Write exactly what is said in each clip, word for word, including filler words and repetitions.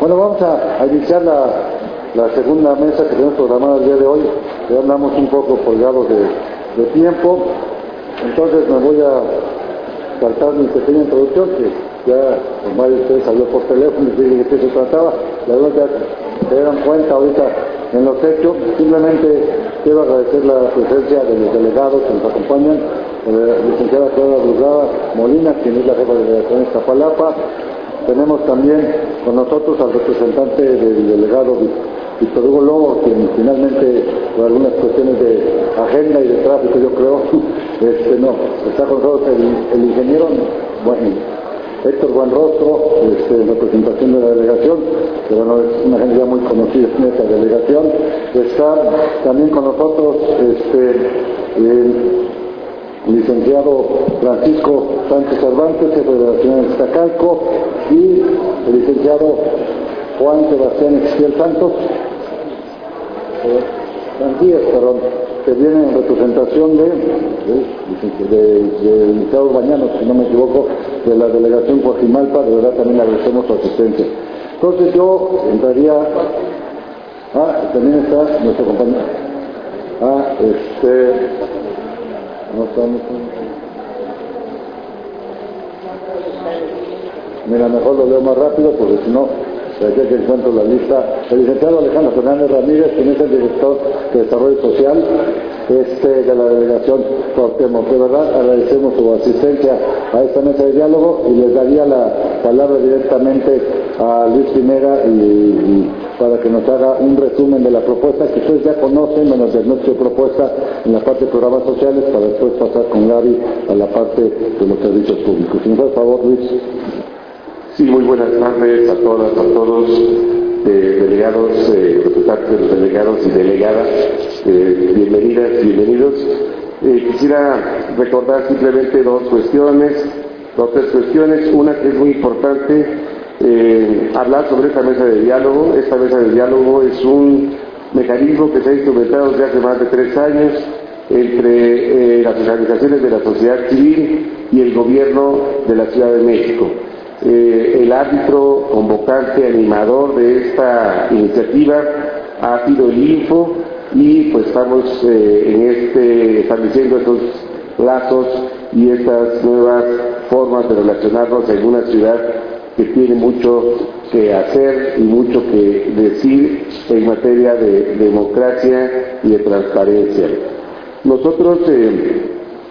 Bueno, vamos a, a iniciar la, la segunda mesa que tenemos programada el día de hoy. Ya andamos un poco colgados de, de tiempo, entonces me voy a saltar mi pequeña introducción, que ya con varios de ustedes habló por teléfono y dije de qué se trataba. La verdad ya se dieron cuenta ahorita en los hechos. Simplemente quiero agradecer la presencia de los delegados que nos acompañan, la licenciada Clara Burgada Molina, quien es la jefa de delegación de Iztapalapa. Tenemos también con nosotros al representante del delegado Víctor Hugo Lobo, quien finalmente, por algunas cuestiones de agenda y de tráfico, yo creo, este, no, está con nosotros el, el ingeniero bueno, Héctor Buenrostro, este, en representación de la delegación, que bueno, es una gente ya muy conocida en esta delegación. Está también con nosotros este, el licenciado Francisco Sánchez Cervantes, jefe de la Nacional de Iztacalco, y el licenciado Juan Sebastián Ezequiel Santos, Santías, perdón, que viene en representación de, de, de, de licenciado Bañanos, si no me equivoco, de la delegación Coajimalpa. De verdad también le agradecemos su asistencia. Entonces yo entraría, ah, también está nuestro compañero, ah, este, no estamos, mira, mejor lo leo más rápido porque si no, ya que encuentro la lista. El licenciado Alejandro Fernández Ramírez, quien es el director de Desarrollo Social este, de la delegación Cuauhtémoc. De verdad agradecemos su asistencia a esta mesa de diálogo y les daría la palabra directamente a Luis Pineda y, y para que nos haga un resumen de la propuesta que ustedes ya conocen, menos el diagnóstico de propuesta en la parte de programas sociales, para después pasar con Gaby a la parte de los servicios públicos. Si nos da el favor, Luis. Sí, muy buenas tardes a todas, a todos, eh, delegados, eh, representantes de los delegados y delegadas, eh, bienvenidas, bienvenidos. Eh, quisiera recordar simplemente dos cuestiones, dos tres cuestiones. Una que es muy importante, eh, hablar sobre esta mesa de diálogo. Esta mesa de diálogo es un mecanismo que se ha instrumentado desde hace más de tres años entre eh, las organizaciones de la sociedad civil y el gobierno de la Ciudad de México. Eh, el árbitro convocante, animador de esta iniciativa ha sido el Info, y pues estamos eh, en este estableciendo estos lazos y estas nuevas formas de relacionarnos en una ciudad que tiene mucho que hacer y mucho que decir en materia de democracia y de transparencia. Nosotros eh,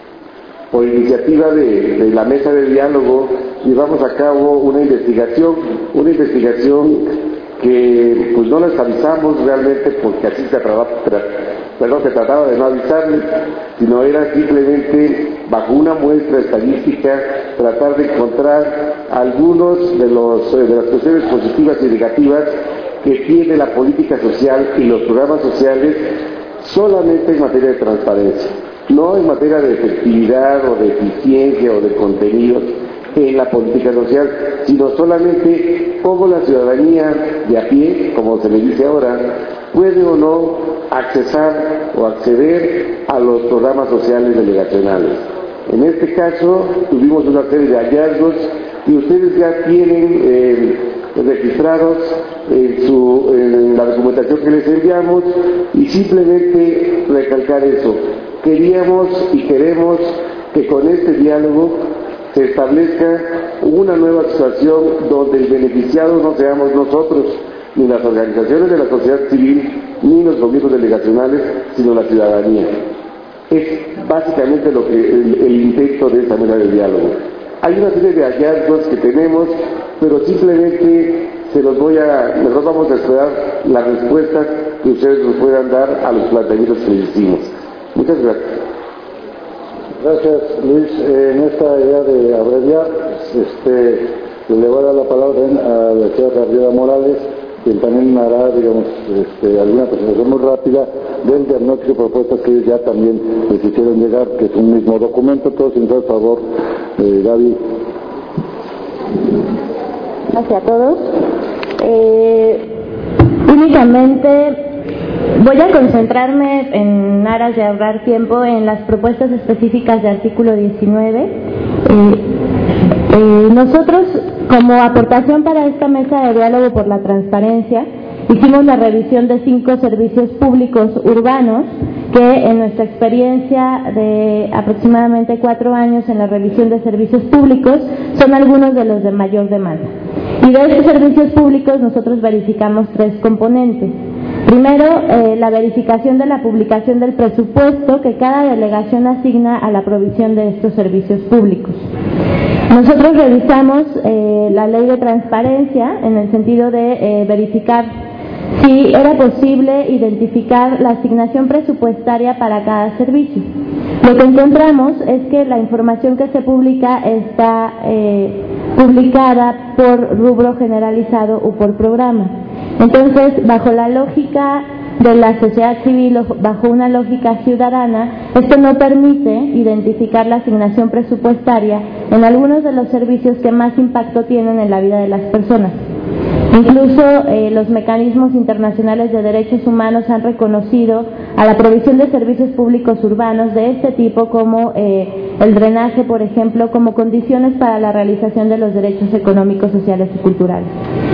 por iniciativa de, de la mesa de diálogo llevamos a cabo una investigación, una investigación que pues no les avisamos realmente porque así se trataba, perdón, se trataba de no avisarles, sino era simplemente bajo una muestra estadística tratar de encontrar algunos de, los, de las cuestiones positivas y negativas que tiene la política social y los programas sociales solamente en materia de transparencia, no en materia de efectividad o de eficiencia o de contenidos en la política social, sino solamente cómo la ciudadanía de a pie, como se le dice ahora, puede o no accesar o acceder a los programas sociales delegacionales. En este caso tuvimos una serie de hallazgos y ustedes ya tienen eh, registrados en, su, en la documentación que les enviamos, y simplemente recalcar eso. Queríamos y queremos que con este diálogo se establezca una nueva situación donde el beneficiado no seamos nosotros, ni las organizaciones de la sociedad civil, ni los gobiernos delegacionales, sino la ciudadanía. Es básicamente lo que el, el intento de esta mesa de diálogo. Hay una serie de hallazgos que tenemos, pero simplemente se los voy a, nosotros vamos a esperar las respuestas que ustedes nos puedan dar a los planteamientos que les hicimos. Muchas gracias. Gracias, Luis. Eh, en esta idea de abreviar, este, le voy a dar la palabra a la señora Gabriela Morales, quien también hará, digamos, este, alguna presentación muy rápida del diagnóstico de propuestas que ellos ya también les hicieron llegar, que es un mismo documento. Todos, sin por favor, eh, Gaby. Gracias a todos. Eh, únicamente voy a concentrarme, en aras de ahorrar tiempo, en las propuestas específicas de artículo diecinueve. Eh, eh, nosotros como aportación para esta mesa de diálogo por la transparencia, hicimos la revisión de cinco servicios públicos urbanos que en nuestra experiencia de aproximadamente cuatro años en la revisión de servicios públicos son algunos de los de mayor demanda. Y de estos servicios públicos nosotros verificamos tres componentes. Primero, eh, la verificación de la publicación del presupuesto que cada delegación asigna a la provisión de estos servicios públicos. Nosotros revisamos eh, la ley de transparencia en el sentido de eh, verificar si era posible identificar la asignación presupuestaria para cada servicio. Lo que encontramos es que la información que se publica está eh, publicada por rubro generalizado o por programa. Entonces, bajo la lógica de la sociedad civil, bajo una lógica ciudadana, esto no permite identificar la asignación presupuestaria en algunos de los servicios que más impacto tienen en la vida de las personas. Incluso eh, los mecanismos internacionales de derechos humanos han reconocido a la provisión de servicios públicos urbanos de este tipo, como eh, el drenaje, por ejemplo, como condiciones para la realización de los derechos económicos, sociales y culturales.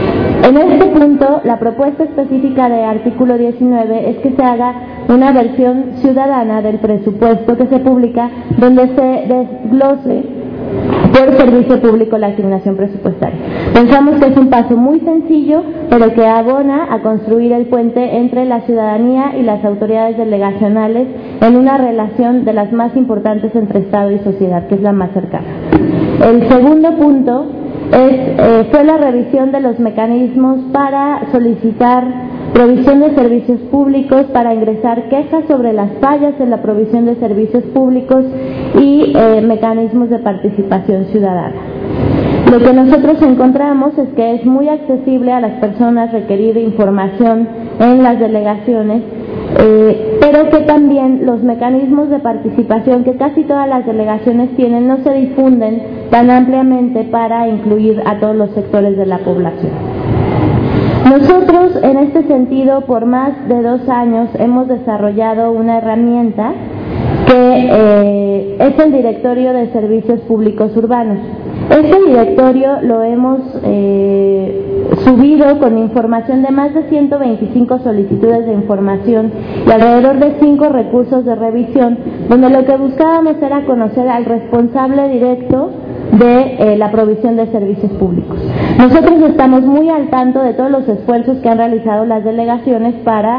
En este punto, la propuesta específica de artículo diecinueve es que se haga una versión ciudadana del presupuesto que se publica, donde se desglose por servicio público la asignación presupuestaria. Pensamos que es un paso muy sencillo, pero que abona a construir el puente entre la ciudadanía y las autoridades delegacionales en una relación de las más importantes entre Estado y sociedad, que es la más cercana. El segundo punto es, eh, fue la revisión de los mecanismos para solicitar provisión de servicios públicos, para ingresar quejas sobre las fallas en la provisión de servicios públicos y eh, mecanismos de participación ciudadana. Lo que nosotros encontramos es que es muy accesible a las personas requerir información en las delegaciones, eh, pero que también los mecanismos de participación que casi todas las delegaciones tienen no se difunden tan ampliamente para incluir a todos los sectores de la población. Nosotros, en este sentido, por más de dos años hemos desarrollado una herramienta que eh, es el Directorio de Servicios Públicos Urbanos. Este directorio lo hemos eh, subido con información de más de ciento veinticinco solicitudes de información y alrededor de cinco recursos de revisión, donde lo que buscábamos era conocer al responsable directo de eh, la provisión de servicios públicos. Nosotros estamos muy al tanto de todos los esfuerzos que han realizado las delegaciones para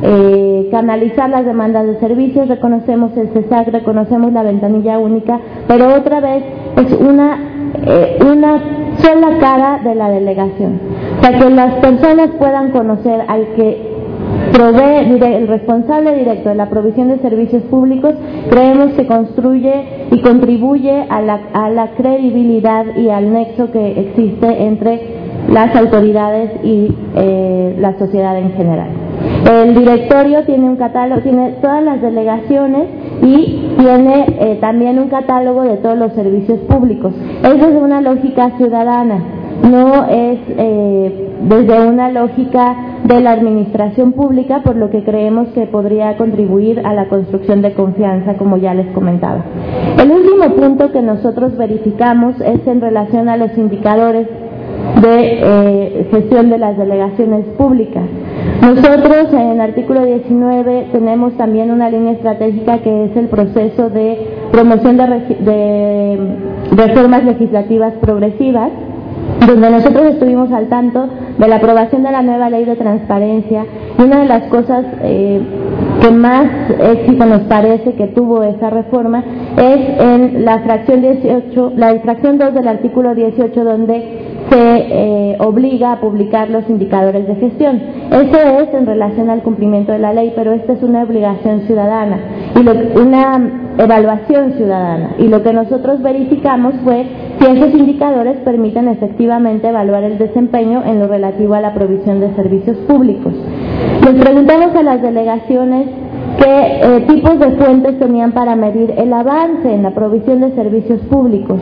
eh, canalizar las demandas de servicios. Reconocemos el C E S A C, reconocemos la ventanilla única, pero otra vez es una, eh, una sola cara de la delegación. O sea, que las personas puedan conocer al que provee, el responsable directo de la provisión de servicios públicos, creemos que construye y contribuye a la, a la credibilidad y al nexo que existe entre las autoridades y eh, la sociedad en general. El directorio tiene un catálogo, tiene todas las delegaciones y tiene eh, también un catálogo de todos los servicios públicos. Eso es una lógica ciudadana, no es eh, desde una lógica de la administración pública, por lo que creemos que podría contribuir a la construcción de confianza, como ya les comentaba. El último punto que nosotros verificamos es en relación a los indicadores de eh, gestión de las delegaciones públicas. Nosotros en el artículo diecinueve tenemos también una línea estratégica que es el proceso de promoción de, de reformas legislativas progresivas, donde nosotros estuvimos al tanto de la aprobación de la nueva ley de transparencia, y una de las cosas eh, que más éxito nos parece que tuvo esa reforma es en la fracción dieciocho, la fracción dos del artículo dieciocho, donde se eh, obliga a publicar los indicadores de gestión. Eso es en relación al cumplimiento de la ley, pero esta es una obligación ciudadana y lo, una evaluación ciudadana, y lo que nosotros verificamos fue si esos indicadores permiten efectivamente evaluar el desempeño en lo relativo a la provisión de servicios públicos. Les preguntamos a las delegaciones qué eh, tipos de fuentes tenían para medir el avance en la provisión de servicios públicos,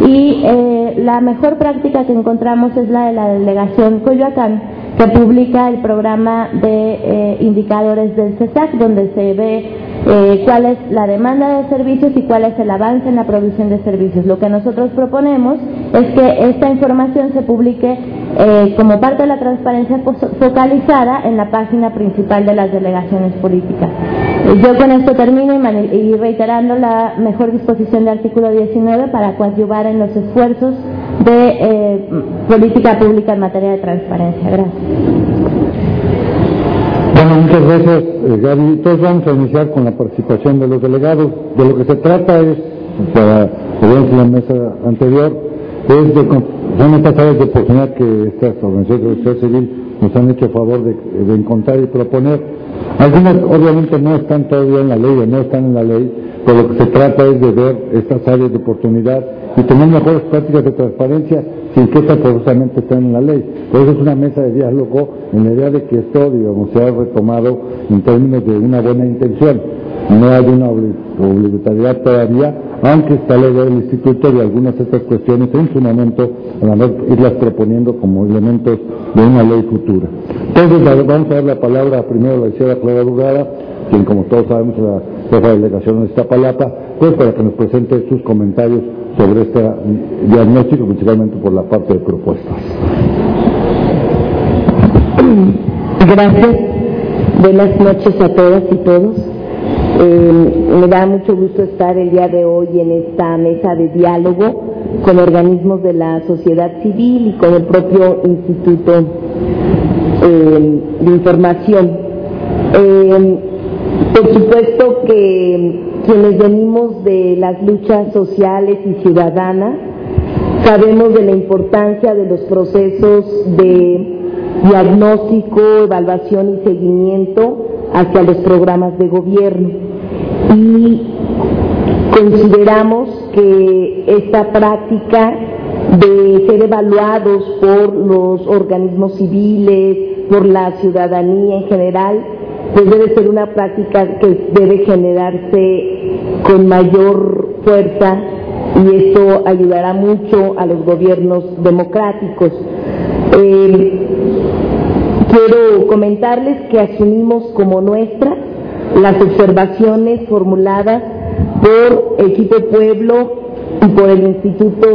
y eh, la mejor práctica que encontramos es la de la delegación Coyoacán, que publica el programa de eh, indicadores del C E S A C, donde se ve eh, cuál es la demanda de servicios y cuál es el avance en la provisión de servicios. Lo que nosotros proponemos es que esta información se publique eh, como parte de la transparencia focalizada en la página principal de las delegaciones políticas. Eh, yo con esto termino y, y reiterando la mejor disposición del artículo diecinueve para coadyuvar en los esfuerzos de eh, política pública en materia de transparencia. Gracias. Bueno, muchas gracias, eh, Gaby. Entonces vamos a iniciar con la participación de los delegados. De lo que se trata es, para en la mesa anterior, es de, son estas áreas de oportunidad que estas organizaciones de sociedad civil nos han hecho favor de, de encontrar y proponer. Algunas obviamente no están todavía en la ley o no están en la ley, pero lo que se trata es de ver estas áreas de oportunidad y tener mejores prácticas de transparencia sin que estas forzosamente estén en la ley. Por eso es una mesa de diálogo en la idea de que esto, digamos, se ha retomado en términos de una buena intención. No hay una obligatoriedad todavía, aunque está la idea del Instituto de algunas de estas cuestiones en su momento, a la vez irlas proponiendo como elementos de una ley futura. Entonces, vamos a dar la palabra primero a la licenciada Clara Lugara, quien, como todos sabemos, es la jefa de delegación de Iztapalapa, pues para que nos presente sus comentarios sobre este diagnóstico, principalmente por la parte de propuestas. Gracias. Buenas noches a todas y todos. Eh, me da mucho gusto estar el día de hoy en esta mesa de diálogo con organismos de la sociedad civil y con el propio Instituto eh, de Información. Eh, por supuesto que quienes venimos de las luchas sociales y ciudadanas sabemos de la importancia de los procesos de diagnóstico, evaluación y seguimiento hacia los programas de gobierno, y consideramos que esta práctica de ser evaluados por los organismos civiles, por la ciudadanía en general, pues debe ser una práctica que debe generarse con mayor fuerza, y esto ayudará mucho a los gobiernos democráticos. Eh, quiero comentarles que asumimos como nuestras las observaciones formuladas por Equipo Pueblo y por el Instituto,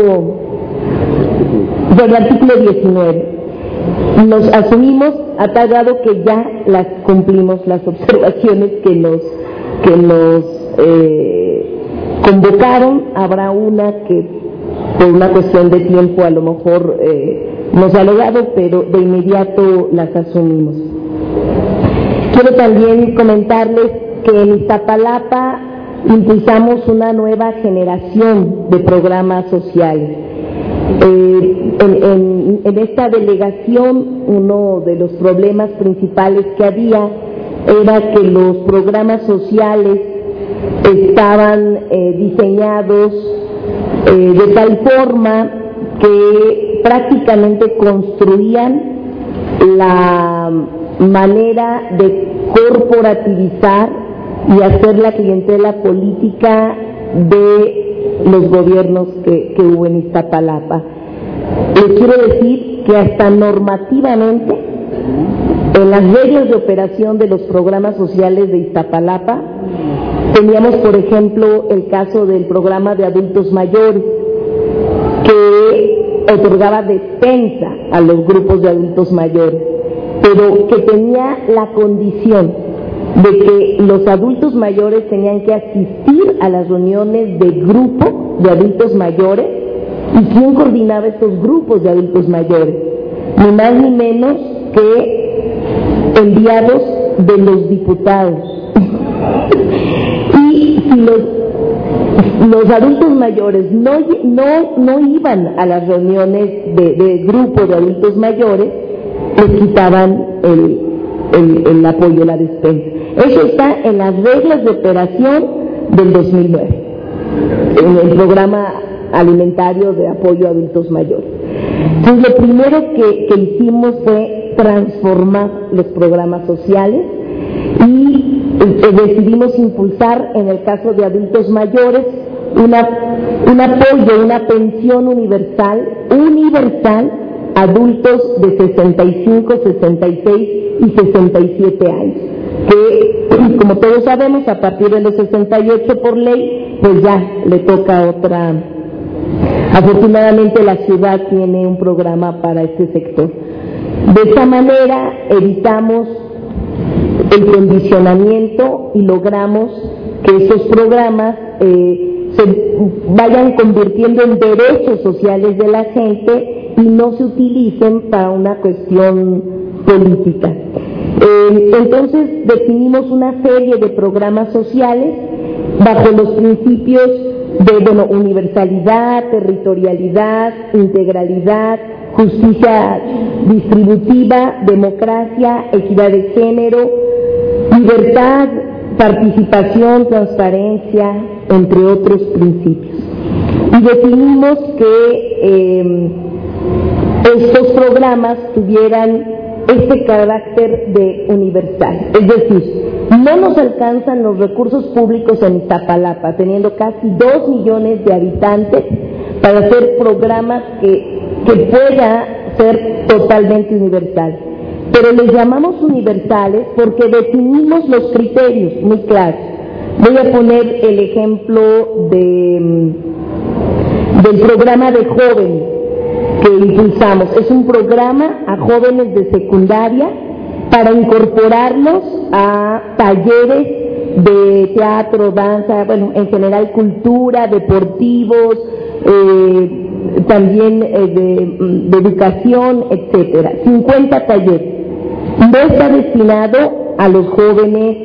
por el artículo diecinueve. Nos asumimos a tal grado que ya las cumplimos, las observaciones que nos, que nos eh, convocaron. Habrá una que por una cuestión de tiempo a lo mejor eh, nos ha logrado, pero de inmediato las asumimos. Quiero también comentarles que en Iztapalapa impulsamos una nueva generación de programas sociales. Eh, en, en, en esta delegación, uno de los problemas principales que había era que los programas sociales estaban eh, diseñados eh, de tal forma que prácticamente construían la manera de corporativizar y hacer la clientela política de los gobiernos que, que hubo en Iztapalapa. Les quiero decir que hasta normativamente, en las reglas de operación de los programas sociales de Iztapalapa, teníamos, por ejemplo, el caso del programa de adultos mayores, que otorgaba despensa a los grupos de adultos mayores, pero que tenía la condición de que los adultos mayores tenían que asistir a las reuniones de grupo de adultos mayores. ¿Y quién coordinaba estos grupos de adultos mayores? Ni más ni menos que enviados de los diputados. Y si los, los adultos mayores no, no, no iban a las reuniones de, de grupo de adultos mayores, les quitaban el, el, el apoyo, la despensa. Eso está en las reglas de operación del dos mil nueve, en el programa alimentario de apoyo a adultos mayores. Entonces, lo primero que, que hicimos fue transformar los programas sociales y eh, decidimos impulsar, en el caso de adultos mayores, una, un apoyo, una pensión universal, universal, adultos de sesenta y cinco, sesenta y seis y sesenta y siete años, que como todos sabemos, a partir de los sesenta y ocho por ley, pues ya le toca otra. Afortunadamente la ciudad tiene un programa para este sector. De esta manera evitamos el condicionamiento y logramos que esos programas eh, se vayan convirtiendo en derechos sociales de la gente y no se utilicen para una cuestión política. Eh, entonces definimos una serie de programas sociales bajo los principios de bueno, universalidad, territorialidad, integralidad, justicia distributiva, democracia, equidad de género, libertad, participación, transparencia, entre otros principios. Y definimos que eh, estos programas tuvieran este carácter de universal, es decir, no nos alcanzan los recursos públicos en Iztapalapa, teniendo casi dos millones de habitantes, para hacer programas que, que pueda ser totalmente universal. Pero les llamamos universales porque definimos los criterios muy claros. Voy a poner el ejemplo de, del programa de jóvenes que impulsamos. Es un programa a jóvenes de secundaria para incorporarlos a talleres de teatro, danza, bueno, en general cultura, deportivos, eh, también eh, de, de educación, etcétera. cincuenta talleres. No está destinado a los jóvenes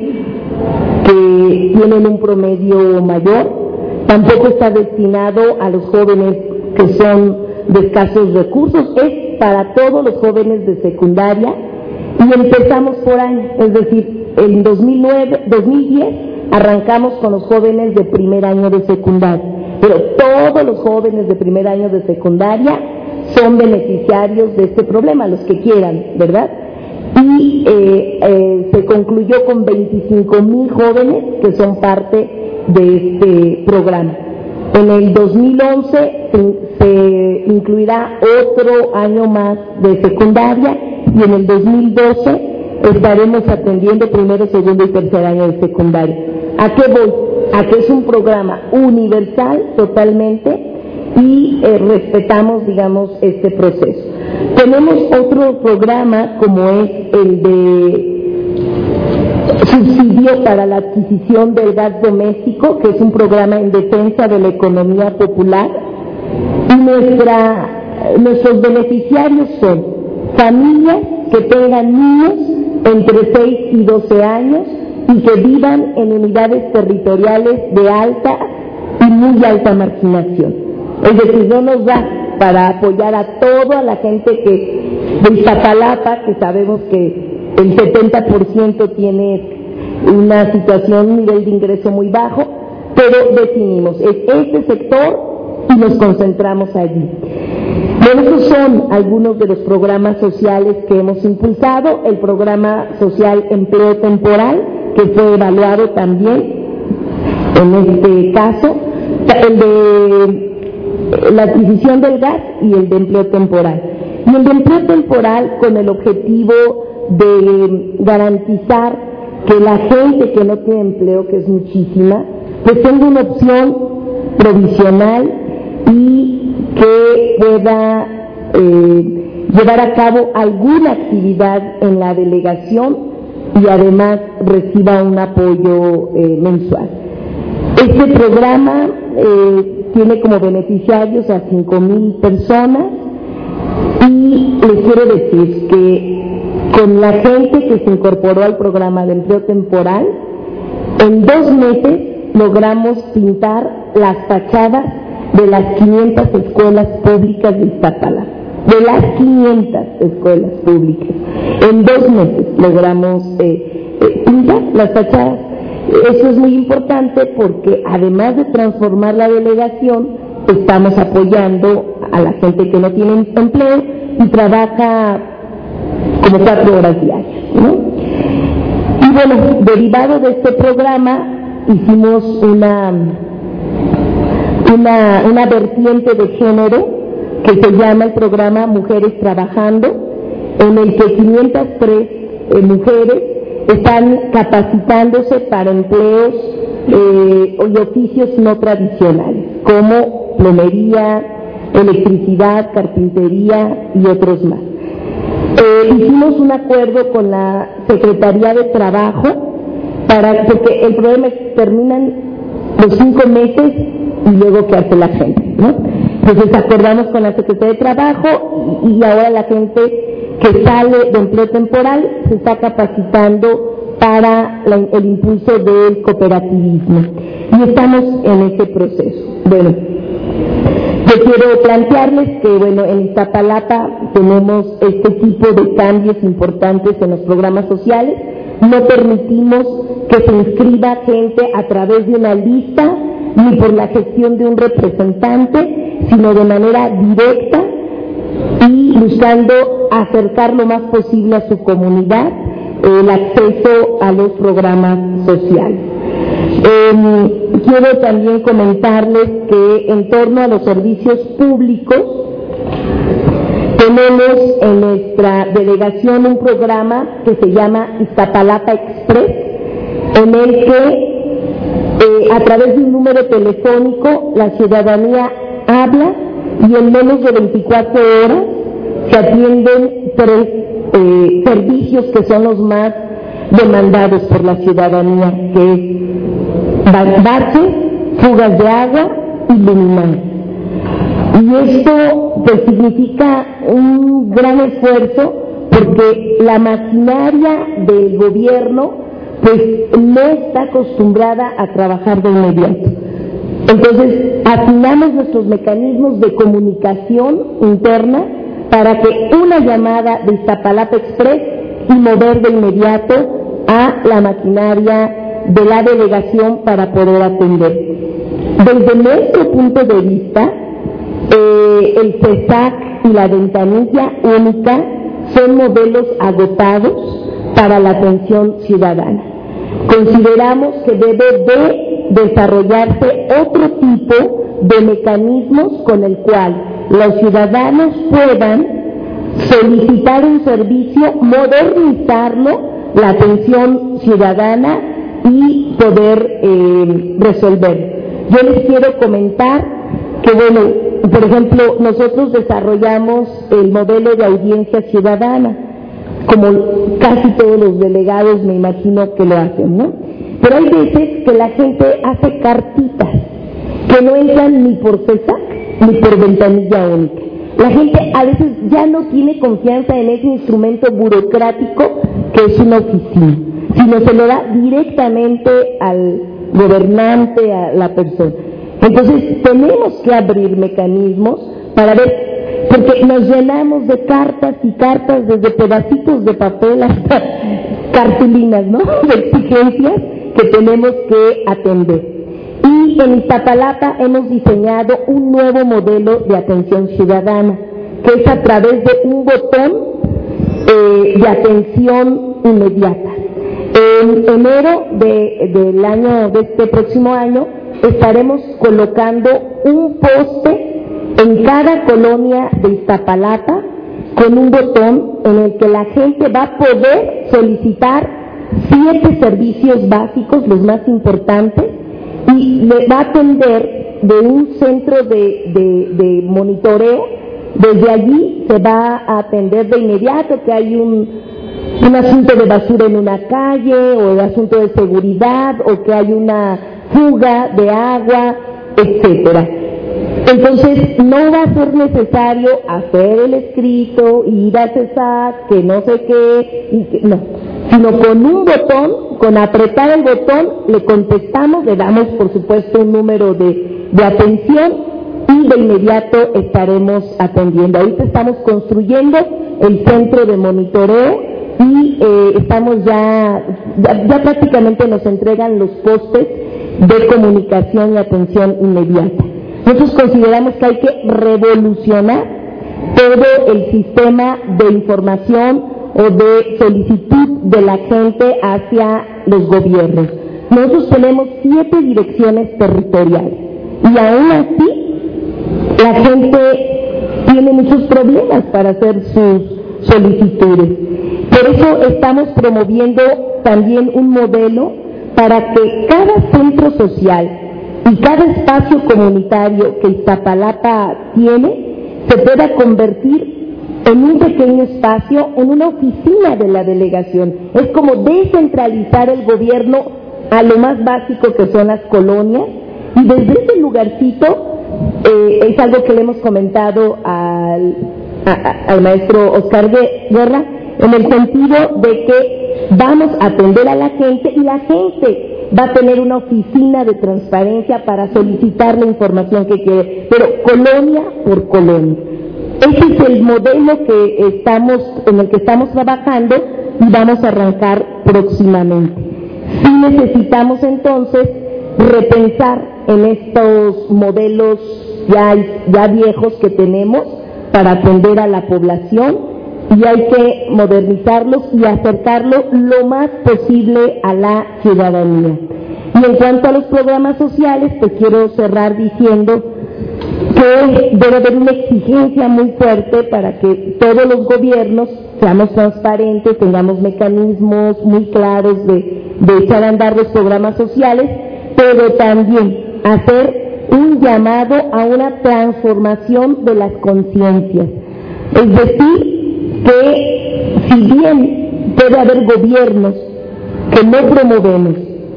que tienen un promedio mayor, tampoco está destinado a los jóvenes que son de escasos recursos, es para todos los jóvenes de secundaria. Y empezamos por año, es decir, en dos mil nueve, dos mil diez arrancamos con los jóvenes de primer año de secundaria, pero todos los jóvenes de primer año de secundaria son beneficiarios de este problema, los que quieran, ¿verdad? Y eh, eh, se concluyó con veinticinco mil jóvenes que son parte de este programa. En el dos mil once se, se incluirá otro año más de secundaria y en el dos mil doce estaremos atendiendo primero, segundo y tercer año de secundaria. ¿A qué voy? A que es un programa universal totalmente y eh, respetamos, digamos, este proceso. Tenemos otro programa como es el de subsidio para la adquisición del gas doméstico, que es un programa en defensa de la economía popular, y nuestra, nuestros beneficiarios son familias que tengan niños entre seis y doce años y que vivan en unidades territoriales de alta y muy alta marginación. Es decir, no nos da para apoyar a toda la gente que de Iztapalapa, que sabemos que el setenta por ciento tiene una situación, un nivel de ingreso muy bajo, pero definimos, es este sector y nos concentramos allí. Bueno, esos son algunos de los programas sociales que hemos impulsado. El programa social Empleo Temporal, que fue evaluado también en este caso, el de la adquisición del gas y el de empleo temporal. Y el de empleo temporal con el objetivo de garantizar que la gente que no tiene empleo, que es muchísima, pues tenga una opción provisional y que pueda eh, llevar a cabo alguna actividad en la delegación y además reciba un apoyo eh, mensual. Este programa eh, tiene como beneficiarios a cinco mil personas y les quiero decir que con la gente que se incorporó al programa de empleo temporal, en dos meses logramos pintar las fachadas de las quinientas escuelas públicas de Iztapalapa, de las quinientas escuelas públicas. En dos meses logramos eh, eh, pintar las fachadas. Eso es muy importante porque además de transformar la delegación, estamos apoyando a la gente que no tiene empleo y trabaja como cuatro horas diarias, ¿no? Y bueno, derivado de este programa hicimos una, una, una vertiente de género que se llama el programa Mujeres Trabajando, en el que quinientas tres eh, mujeres están capacitándose para empleos eh, y oficios no tradicionales, como plomería, electricidad, carpintería y otros más. Eh, hicimos un acuerdo con la Secretaría de Trabajo, para, porque el problema es que terminan los cinco meses y luego ¿qué hace la gente?, ¿no? Entonces acordamos con la Secretaría de Trabajo y, y ahora la gente que sale de empleo temporal se está capacitando para la, el impulso del cooperativismo y estamos en ese proceso. Bueno, yo quiero plantearles que, bueno, en Iztapalapa tenemos este tipo de cambios importantes en los programas sociales. No permitimos que se inscriba gente a través de una lista ni por la gestión de un representante, sino de manera directa y buscando acercar lo más posible a su comunidad el acceso a los programas sociales. Eh, quiero también comentarles que en torno a los servicios públicos tenemos en nuestra delegación un programa que se llama Iztapalapa Express, en el que eh, a través de un número telefónico la ciudadanía habla y en menos de veinticuatro horas se atienden tres eh, servicios que son los más demandados por la ciudadanía, que es baches, fugas de agua y luminaria. Y esto pues significa un gran esfuerzo porque la maquinaria del gobierno pues no está acostumbrada a trabajar de inmediato. Entonces afinamos nuestros mecanismos de comunicación interna para que una llamada de Iztapalapa Express y mover de inmediato a la maquinaria de la delegación para poder atender. Desde nuestro punto de vista, eh, el CESAC y la ventanilla única son modelos agotados para la atención ciudadana. Consideramos que debe de desarrollarse otro tipo de mecanismos con el cual los ciudadanos puedan solicitar un servicio, modernizarlo, la atención ciudadana y poder eh, resolver. Yo les quiero comentar que, bueno, por ejemplo, nosotros desarrollamos el modelo de audiencia ciudadana, como casi todos los delegados me imagino que lo hacen, ¿no? Pero hay veces que la gente hace cartitas que no entran ni por CESAC ni por ventanilla única. La gente a veces ya no tiene confianza en ese instrumento burocrático que es una oficina, sino se lo da directamente al gobernante, a la persona. Entonces tenemos que abrir mecanismos para ver, porque nos llenamos de cartas y cartas, desde pedacitos de papel hasta cartulinas, ¿no?, de exigencias que tenemos que atender. Y en Iztapalapa hemos diseñado un nuevo modelo de atención ciudadana, que es a través de un botón eh, de atención inmediata. En enero de, del año, de este próximo año, estaremos colocando un poste en cada colonia de Iztapalapa con un botón en el que la gente va a poder solicitar siete servicios básicos, los más importantes, y le va a atender de un centro de, de, de monitoreo. Desde allí se va a atender de inmediato que hay un, un asunto de basura en una calle, o de asunto de seguridad, o que hay una fuga de agua, etcétera. Entonces no va a ser necesario hacer el escrito, ir a CESAC, que no sé qué, y que, no, sino con un botón, con apretar el botón, le contestamos, le damos por supuesto un número de, de atención y de inmediato estaremos atendiendo. Ahorita estamos construyendo el centro de monitoreo y eh, estamos ya, ya, ya prácticamente nos entregan los postes de comunicación y atención inmediata. Nosotros consideramos que hay que revolucionar todo el sistema de información o de solicitud de la gente hacia los gobiernos. Nosotros tenemos siete direcciones territoriales y aún así la gente tiene muchos problemas para hacer sus solicitudes. Por eso estamos promoviendo también un modelo para que cada centro social y cada espacio comunitario que Iztapalapa tiene se pueda convertir en un pequeño espacio, en una oficina de la delegación. Es como descentralizar el gobierno a lo más básico que son las colonias, y desde ese lugarcito eh, es algo que le hemos comentado al, a, a, al maestro Oscar Guerra, en el sentido de que vamos a atender a la gente y la gente va a tener una oficina de transparencia para solicitar la información que quiere, pero colonia por colonia. Ese es el modelo que estamos, en el que estamos trabajando y vamos a arrancar próximamente. Sí necesitamos entonces repensar en estos modelos ya, ya viejos que tenemos para atender a la población, y hay que modernizarlos y acercarlo lo más posible a la ciudadanía. Y en cuanto a los programas sociales, te quiero cerrar diciendo que debe haber una exigencia muy fuerte para que todos los gobiernos seamos transparentes, tengamos mecanismos muy claros de, de echar a andar los programas sociales, pero también hacer un llamado a una transformación de las conciencias. Es decir, que si bien puede haber gobiernos que no promovemos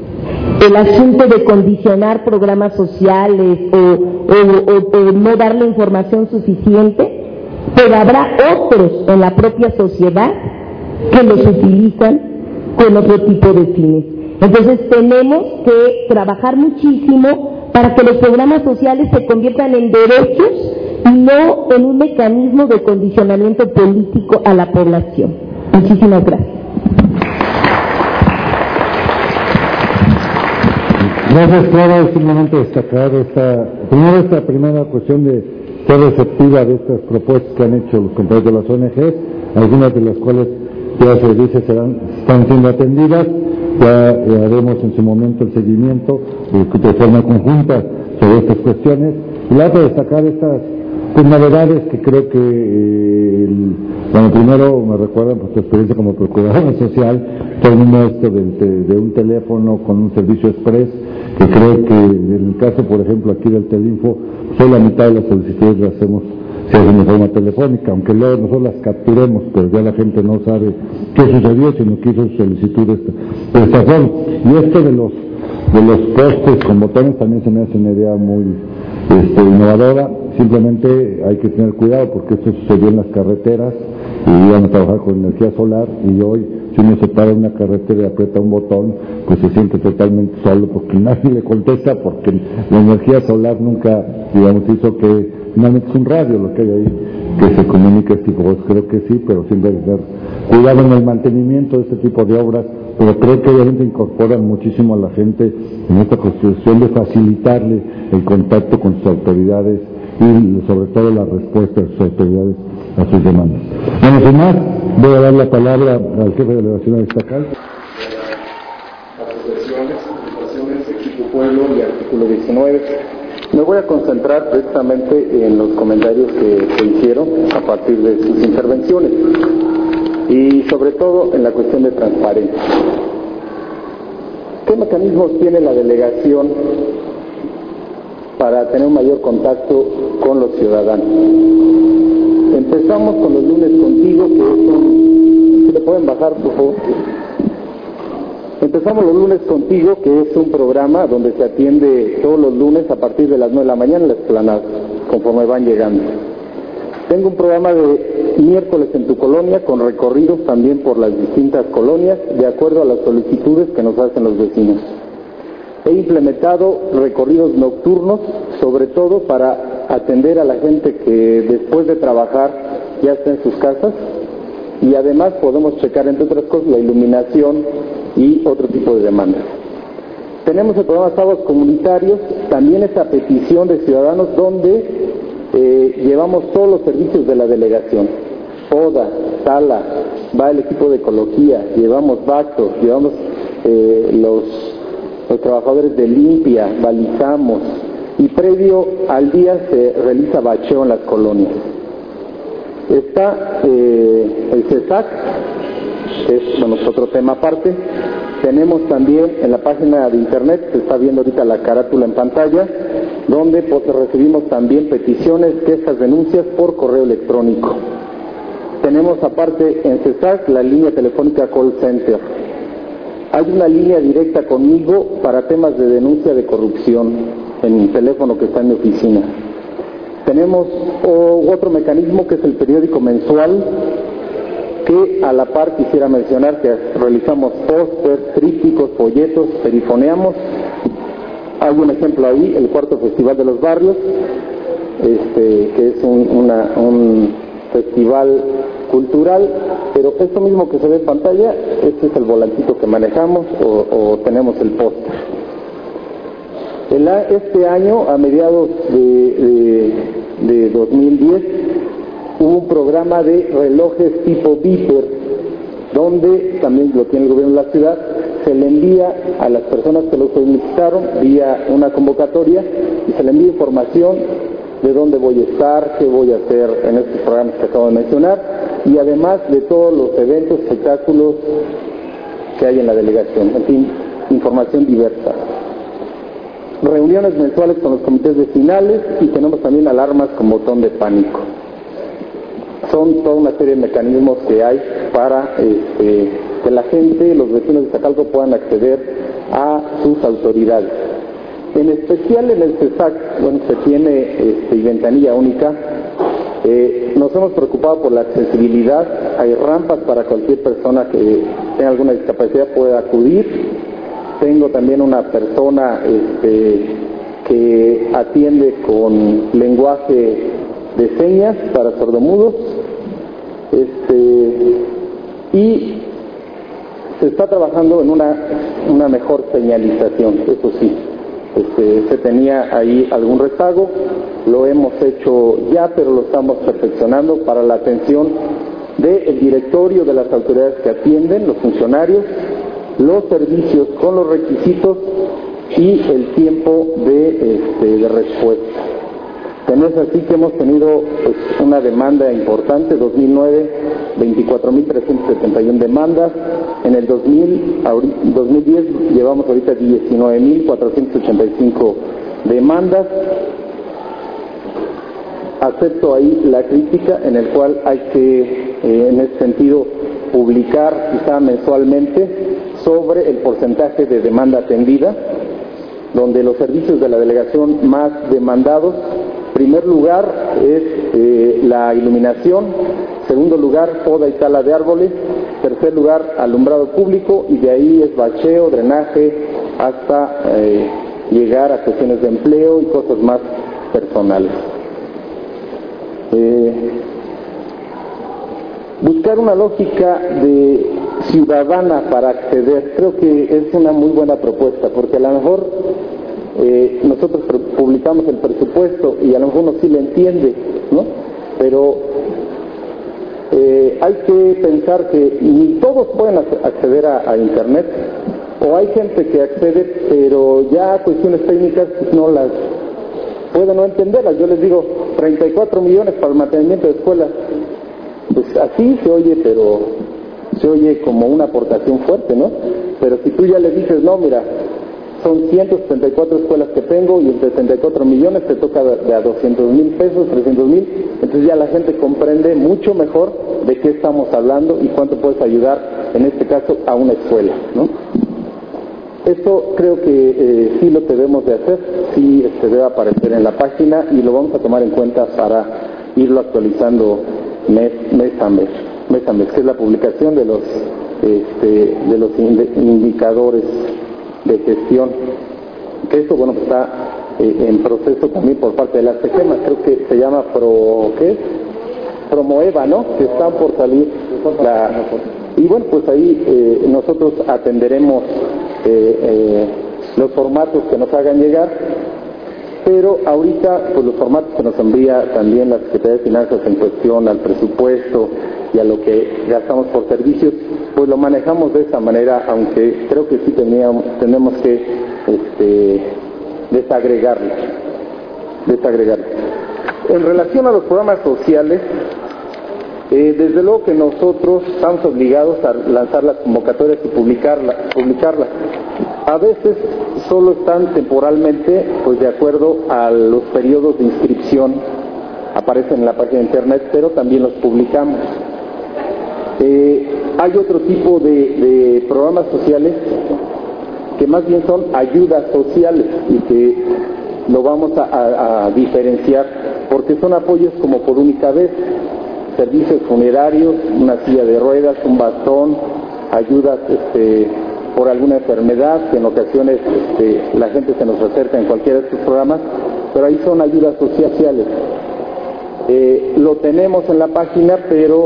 el asunto de condicionar programas sociales o, o, o, o no darle información suficiente, pero habrá otros en la propia sociedad que los utilizan con otro tipo de fines. Entonces tenemos que trabajar muchísimo para que los programas sociales se conviertan en derechos y no en un mecanismo de condicionamiento político a la población. Muchísimas gracias. Gracias, Clara. Simplemente destacar esta, primero esta primera cuestión de ser receptiva de estas propuestas que han hecho los compañeros de las O N Ges, algunas de las cuales ya se dice serán, están siendo atendidas. Ya eh, haremos en su momento el seguimiento eh, de forma conjunta sobre estas cuestiones. Y la otra, destacar estas pues, novedades que creo que, eh, el, bueno, primero me recuerdan pues, tu experiencia como procuradora social, todo esto de, de un teléfono con un servicio express, que creo que en el caso, por ejemplo, aquí del Telinfo, solo la mitad de las solicitudes las hacemos se hacen de forma telefónica, aunque luego nosotros las capturemos, pero ya la gente no sabe qué sucedió, sino que hizo su solicitud de esta, de esta forma. Y esto de los de los postes con botones también se me hace una idea muy este, innovadora. Simplemente hay que tener cuidado porque esto sucedió en las carreteras y iban a trabajar con energía solar, y hoy si uno se para en una carretera y aprieta un botón, pues se siente totalmente solo porque nadie le contesta, porque la energía solar nunca, digamos, hizo que finalmente es un radio lo que hay ahí que se comunica este tipo de cosas. Creo que sí, pero siempre hay que tener cuidado en el mantenimiento de este tipo de obras, pero creo que obviamente incorporan muchísimo a la gente en esta construcción de facilitarle el contacto con sus autoridades y sobre todo la respuesta de sus autoridades a sus demandas. Bueno, sin más, voy a dar la palabra al jefe de delegación estatal. Asociaciones, asociaciones, Equipo Pueblo y artículo diecinueve. Me voy a concentrar precisamente en los comentarios que se hicieron a partir de sus intervenciones y sobre todo en la cuestión de transparencia. ¿Qué mecanismos tiene la delegación para tener un mayor contacto con los ciudadanos? Empezamos con los lunes contigo, que son, si le pueden bajar por favor. Empezamos los lunes contigo, que es un programa donde se atiende todos los lunes a partir de las nueve de la mañana en la explanada, conforme van llegando. Tengo un programa de miércoles en tu colonia con recorridos también por las distintas colonias de acuerdo a las solicitudes que nos hacen los vecinos. He implementado recorridos nocturnos, sobre todo para atender a la gente que después de trabajar ya está en sus casas, y además podemos checar, entre otras cosas, la iluminación y otro tipo de demandas. Tenemos el programa Sábados Comunitarios, también esa petición de ciudadanos donde eh, llevamos todos los servicios de la delegación, poda, sala, va el equipo de ecología, llevamos bactos, llevamos eh, los, los trabajadores de limpia, balizamos, y previo al día se realiza bacheo en las colonias. Está eh, el CESAC, que es bueno, otro tema aparte. Tenemos también en la página de internet, se está viendo ahorita la carátula en pantalla, donde pues, recibimos también peticiones, quejas, denuncias por correo electrónico. Tenemos aparte en CESAC la línea telefónica Call Center. Hay una línea directa conmigo para temas de denuncia de corrupción en el teléfono que está en mi oficina. Tenemos oh, otro mecanismo que es el periódico mensual, que a la par quisiera mencionar que realizamos pósters, trípticos, folletos, perifoneamos. Hay un ejemplo ahí, el cuarto Festival de los Barrios, este, que es un, una, un festival cultural, pero esto mismo que se ve en pantalla, este es el volantito que manejamos o, o tenemos el póster. El, este año, a mediados de, de, de dos mil diez, hubo un programa de relojes tipo Beeper, donde también lo tiene el gobierno de la ciudad, se le envía a las personas que lo solicitaron vía una convocatoria y se le envía información de dónde voy a estar, qué voy a hacer en estos programas que acabo de mencionar, y además de todos los eventos, espectáculos que hay en la delegación, en fin, información diversa. Reuniones mensuales con los comités vecinales y tenemos también alarmas con botón de pánico. Son toda una serie de mecanismos que hay para este, que la gente, los vecinos de Iztacalco puedan acceder a sus autoridades. En especial en el CESAC, bueno, se tiene este, ventanilla única. Eh, nos hemos preocupado por la accesibilidad. Hay rampas para cualquier persona que tenga alguna discapacidad pueda acudir. Tengo también una persona este, que atiende con lenguaje de señas para sordomudos. Este, y se está trabajando en una, una mejor señalización, eso sí. Este, se tenía ahí algún rezago, lo hemos hecho ya, pero lo estamos perfeccionando para la atención del directorio de las autoridades que atienden, los funcionarios, los servicios con los requisitos y el tiempo de, este, de respuesta. Tenemos así que hemos tenido pues, una demanda importante, dos mil nueve, veinticuatro mil trescientas setenta y una demandas, en el dos mil, dos mil diez llevamos ahorita diecinueve mil cuatrocientas ochenta y cinco demandas. Acepto ahí la crítica en el cual hay que, eh, en ese sentido, publicar quizá mensualmente sobre el porcentaje de demanda atendida, donde los servicios de la delegación más demandados, primer lugar es eh, la iluminación, segundo lugar poda y tala de árboles, tercer lugar alumbrado público y de ahí es bacheo, drenaje, hasta eh, llegar a cuestiones de empleo y cosas más personales. Eh, buscar una lógica de ciudadana para acceder, creo que es una muy buena propuesta, porque a lo mejor eh, nosotros publicamos el presupuesto y a lo mejor uno sí le entiende, ¿no? Pero eh, hay que pensar que ni todos pueden acceder a, a internet, o hay gente que accede, pero ya cuestiones técnicas pues, no las puede no entenderlas. Yo les digo, treinta y cuatro millones para el mantenimiento de escuelas, pues así se oye, pero se oye como una aportación fuerte, ¿no? Pero si tú ya le dices, no, mira, son ciento setenta y cuatro escuelas que tengo y entre setenta y cuatro millones te toca de a doscientos mil pesos, trescientos mil, entonces ya la gente comprende mucho mejor de qué estamos hablando y cuánto puedes ayudar, en este caso, a una escuela, ¿no? Esto creo que eh, sí lo debemos de hacer, sí este, debe aparecer en la página y lo vamos a tomar en cuenta para irlo actualizando mes, mes a mes, mes a mes, que es la publicación de los, este, de los indicadores de gestión, que esto bueno pues está eh, en proceso también por parte de la SEGEMA, creo que se llama Pro, ¿qué? Promoeva, ¿no? Que están por salir la, y bueno pues ahí eh, nosotros atenderemos eh, eh, los formatos que nos hagan llegar, pero ahorita pues los formatos que nos envía también la Secretaría de Finanzas en cuestión al presupuesto y a lo que gastamos por servicios, pues lo manejamos de esa manera, aunque creo que sí teníamos, tenemos que este, desagregarlo, desagregarlo. En relación a los programas sociales, Eh, desde luego que nosotros estamos obligados a lanzar las convocatorias y publicarlas. publicarlas. A veces solo están temporalmente, pues de acuerdo a los periodos de inscripción, aparecen en la página de internet, pero también los publicamos. Eh, hay otro tipo de, de programas sociales que más bien son ayudas sociales y que lo vamos a, a, a diferenciar porque son apoyos como por única vez, servicios funerarios, una silla de ruedas, un bastón, ayudas este, por alguna enfermedad, que en ocasiones este, la gente se nos acerca en cualquiera de estos programas, pero ahí son ayudas sociales. Eh, lo tenemos en la página, pero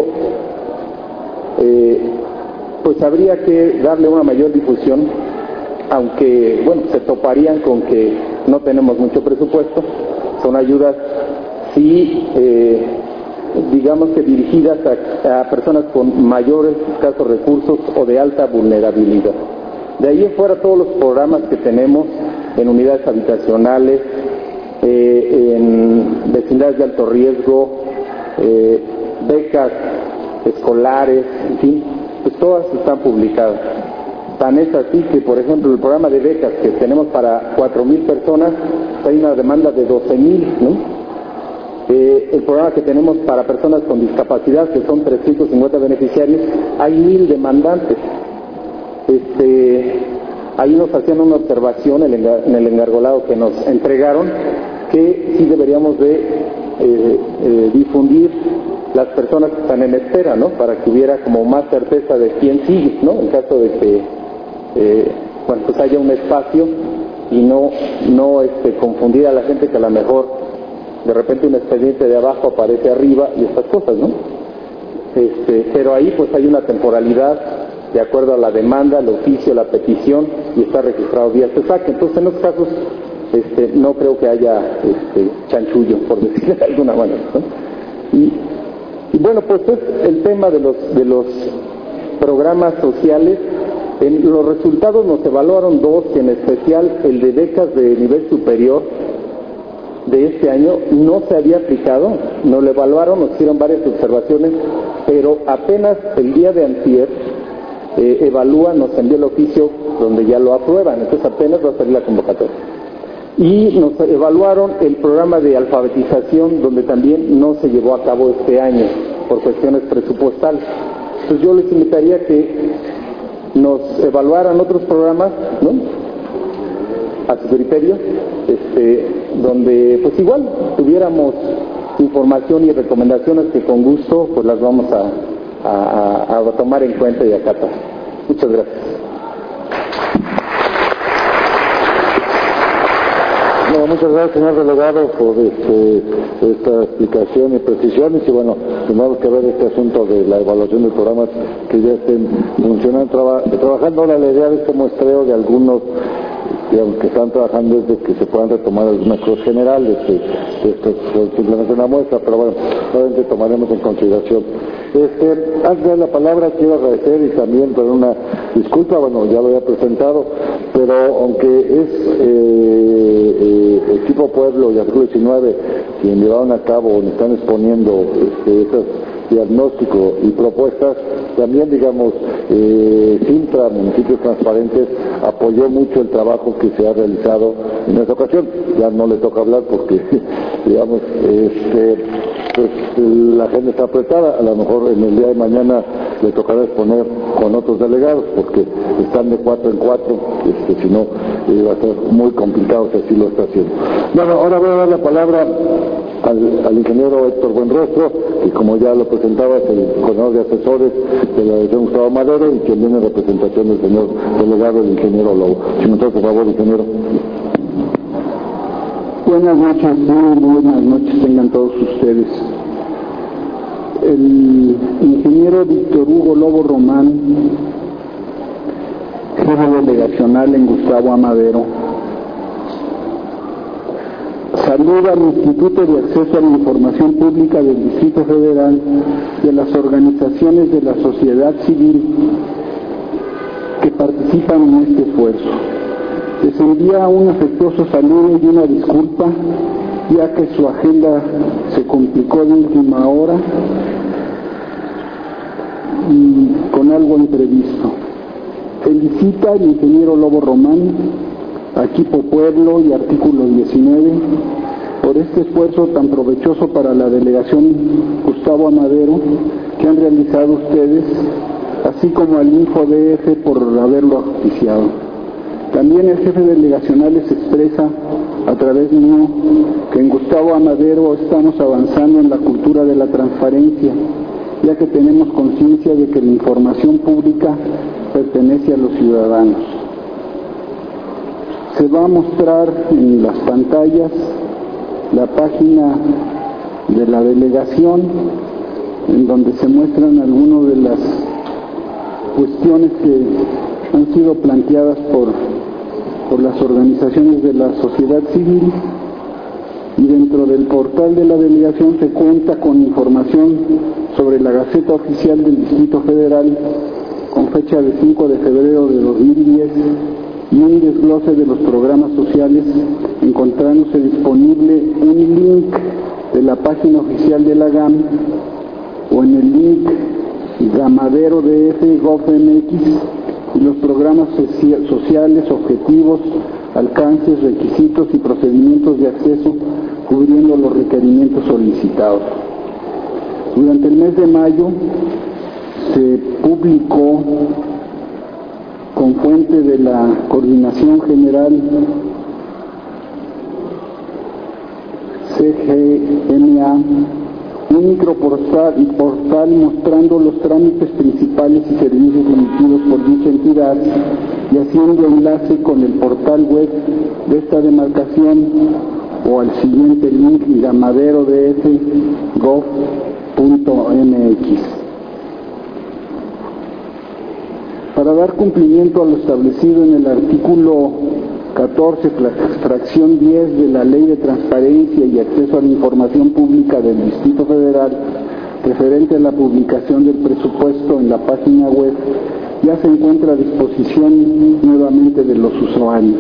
eh, pues habría que darle una mayor difusión, aunque, bueno, se toparían con que no tenemos mucho presupuesto. Son ayudas, sí, eh, digamos que dirigidas a, a personas con mayores escasos recursos o de alta vulnerabilidad. De ahí en fuera todos los programas que tenemos en unidades habitacionales, eh, en vecindades de alto riesgo, eh, becas escolares, en fin, pues todas están publicadas. Tan es así que, por ejemplo, el programa de becas que tenemos para cuatro mil personas, hay una demanda de doce mil, ¿no? Eh, el programa que tenemos para personas con discapacidad, que son trescientos cincuenta beneficiarios, hay mil demandantes. Este, ahí nos hacían una observación en el, en el engargolado que nos entregaron, que sí deberíamos de eh, eh, difundir las personas que están en espera, ¿no? Para que hubiera como más certeza de quién sigue, ¿no? En caso de que eh, bueno, pues haya un espacio y no, no este, confundir a la gente que a lo mejor de repente un expediente de abajo aparece arriba y estas cosas, ¿no? Este, pero ahí pues hay una temporalidad de acuerdo a la demanda, el oficio, la petición, y está registrado vía CESAC. Entonces en esos casos este, no creo que haya este, chanchullo, por decirlo de alguna manera, ¿no? Y, y bueno, pues es el tema de los, de los programas sociales. En los resultados nos evaluaron dos, en especial el de becas de nivel superior de este año no se había aplicado, nos lo evaluaron, nos hicieron varias observaciones, pero apenas el día de antier eh, evalúan, nos envió el oficio donde ya lo aprueban, entonces apenas va a salir la convocatoria. Y nos evaluaron el programa de alfabetización, donde también no se llevó a cabo este año por cuestiones presupuestales. Entonces yo les invitaría que nos evaluaran otros programas, ¿no?, a su criterio, este, donde pues igual tuviéramos información y recomendaciones que con gusto pues las vamos a, a, a tomar en cuenta y acatar. Muchas gracias. No, muchas gracias, señor delegado, por este, esta explicación y precisiones. Y bueno, tenemos que ver este asunto de la evaluación de programas que ya estén funcionando, traba, trabajando. Ahora la idea de este muestreo de algunos que están trabajando es de que se puedan retomar algunas cosas generales, de, esto es simplemente una muestra, pero bueno, obviamente tomaremos en consideración. Este, antes de dar la palabra, quiero agradecer y también por una disculpa, bueno, ya lo había presentado, pero aunque es eh, eh, Equipo Pueblo y Artículo diecinueve quien llevaron a cabo, o están exponiendo este, esas diagnóstico y propuestas, también digamos eh, Sintra, Municipios Transparentes, apoyó mucho el trabajo que se ha realizado en esta ocasión. Ya no le toca hablar porque digamos este, pues, la agenda está apretada, a lo mejor en el día de mañana le tocará exponer con otros delegados porque están de cuatro en cuatro, este, si no eh, va a ser muy complicado si así lo está haciendo. Bueno, ahora voy a dar la palabra al, al ingeniero Héctor Buenrostro, que como ya lo presentaba es el coordinador de asesores de la Dirección Gustavo Madero y quien viene en representación del señor delegado, el ingeniero Lobo. Si me trae, por favor, ingeniero. Buenas noches, muy buenas noches tengan todos ustedes. El ingeniero Víctor Hugo Lobo Román, jefe delegacional en Gustavo Amadero, saluda al Instituto de Acceso a la Información Pública del Distrito Federal y a las organizaciones de la sociedad civil que participan en este esfuerzo. Les envía un afectuoso saludo y una disculpa, ya que su agenda se complicó de última hora con algo imprevisto. Felicita al ingeniero Lobo Román, a Equipo Pueblo y Artículo diecinueve por este esfuerzo tan provechoso para la delegación Gustavo Amadero que han realizado ustedes, así como al InfoDF por haberlo auspiciado. También el jefe delegacional les expresa a través mío que en Gustavo Amadero estamos avanzando en la cultura de la transparencia, ya que tenemos conciencia de que la información pública pertenece a los ciudadanos. Se va a mostrar en las pantallas la página de la delegación, en donde se muestran algunas de las cuestiones que han sido planteadas por, por las organizaciones de la sociedad civil, y dentro del portal de la delegación se cuenta con información sobre la Gaceta Oficial del Distrito Federal con fecha de cinco de febrero de dos mil diez y un desglose de los programas sociales, encontrándose disponible un link de la página oficial de la G A M o en el link Gamadero D F punto gov punto M X y los programas sociales, objetivos, alcances, requisitos y procedimientos de acceso cubriendo los requerimientos solicitados. Durante el mes de mayo se publicó con fuente de la Coordinación General C G M A un microportal portal mostrando los trámites principales y servicios emitidos por dicha entidad y haciendo enlace con el portal web de esta demarcación o al siguiente link gamadero d f punto gov punto m x. Para dar cumplimiento a lo establecido en el artículo catorce, fracción diez de la Ley de Transparencia y Acceso a la Información Pública del Distrito Federal, referente a la publicación del presupuesto en la página web, ya se encuentra a disposición nuevamente de los usuarios.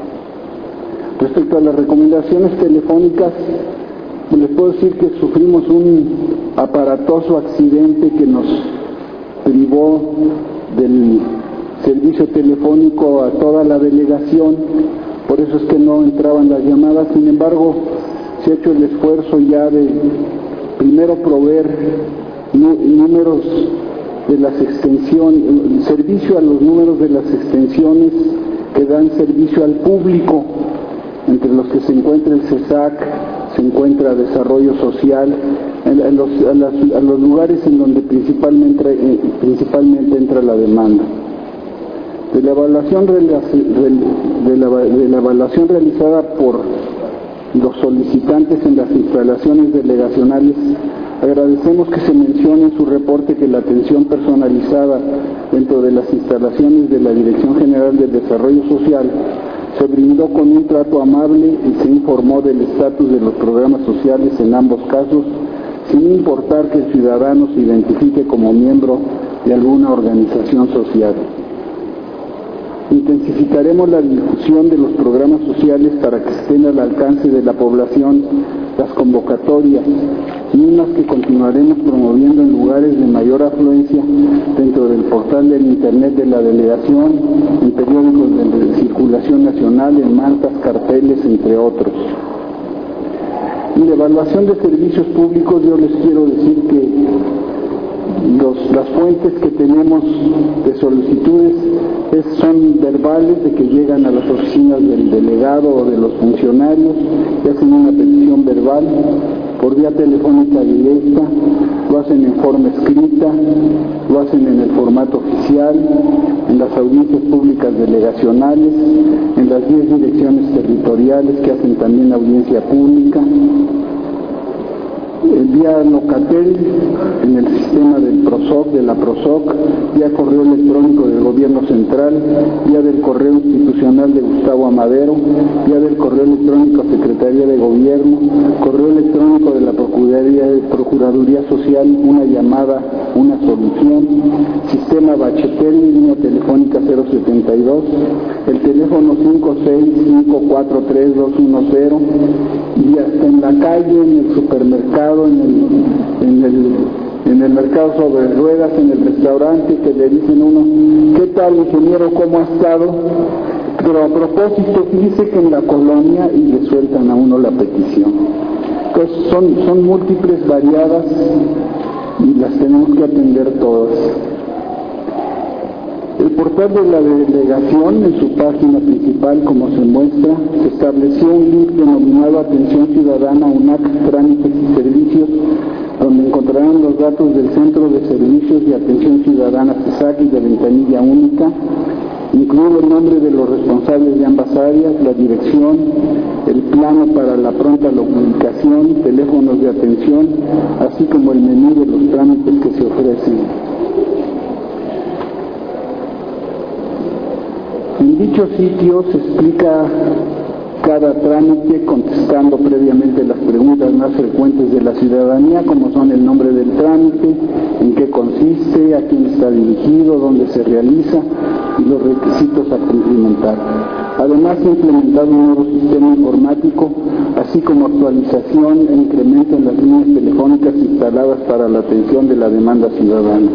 Respecto a las recomendaciones telefónicas, les puedo decir que sufrimos un aparatoso accidente que nos privó del servicio telefónico a toda la delegación, por eso es que no entraban las llamadas. Sin embargo, se ha hecho el esfuerzo ya de primero proveer números de las extensiones, servicio a los números de las extensiones que dan servicio al público, entre los que se encuentra el CESAC, se encuentra Desarrollo Social, a los, a las, a los lugares en donde principalmente, eh, principalmente entra la demanda. De la evaluación de la, de la evaluación realizada por los solicitantes en las instalaciones delegacionales, agradecemos que se mencione en su reporte que la atención personalizada dentro de las instalaciones de la Dirección General del Desarrollo Social se brindó con un trato amable y se informó del estatus de los programas sociales en ambos casos, sin importar que el ciudadano se identifique como miembro de alguna organización social. Intensificaremos la difusión de los programas sociales para que estén al alcance de la población las convocatorias, mismas que continuaremos promoviendo en lugares de mayor afluencia dentro del portal del Internet de la delegación, en periódicos de circulación nacional, en mantas, carteles, entre otros. En la evaluación de servicios públicos, yo les quiero decir que Los, las fuentes que tenemos de solicitudes es, son verbales de que llegan a las oficinas del delegado o de los funcionarios, que hacen una petición verbal, por vía telefónica directa, lo hacen en forma escrita, lo hacen en el formato oficial, en las audiencias públicas delegacionales, en las diez direcciones territoriales que hacen también audiencia pública, vía Locatel, en el sistema del PROSOC, de la PROSOC, vía correo electrónico del Gobierno Central, vía del correo institucional de Gustavo Amadero, vía del correo electrónico Secretaría de Gobierno, correo electrónico de la Procuraduría, Procuraduría Social, una llamada, una solución, sistema Bachetel, línea telefónica cero setenta y dos, el teléfono cinco seis cinco cuatro tres dos uno cero, y hasta en la calle, en el supermercado, en el, en el en el mercado sobre ruedas, en el restaurante, que le dicen a uno, ¿qué tal, ingeniero, cómo ha estado? Pero a propósito, fíjese que en la colonia y le sueltan a uno la petición. Entonces son, son múltiples, variadas, y las tenemos que atender todas. El portal de la delegación, en su página principal, como se muestra, se estableció un link denominado Atención Ciudadana, U N A C, Trámites y Servicios, donde encontrarán los datos del Centro de Servicios de Atención Ciudadana C E S A C y de Ventanilla Única, incluido el nombre de los responsables de ambas áreas, la dirección, el plano para la pronta localización, teléfonos de atención, así como el menú de los trámites que se ofrecen. En dicho sitio se explica cada trámite contestando previamente las preguntas más frecuentes de la ciudadanía, como son el nombre del trámite, en qué consiste, a quién está dirigido, dónde se realiza y los requisitos a cumplimentar. Además, se ha implementado un nuevo sistema informático, así como actualización e incremento en las líneas telefónicas instaladas para la atención de la demanda ciudadana.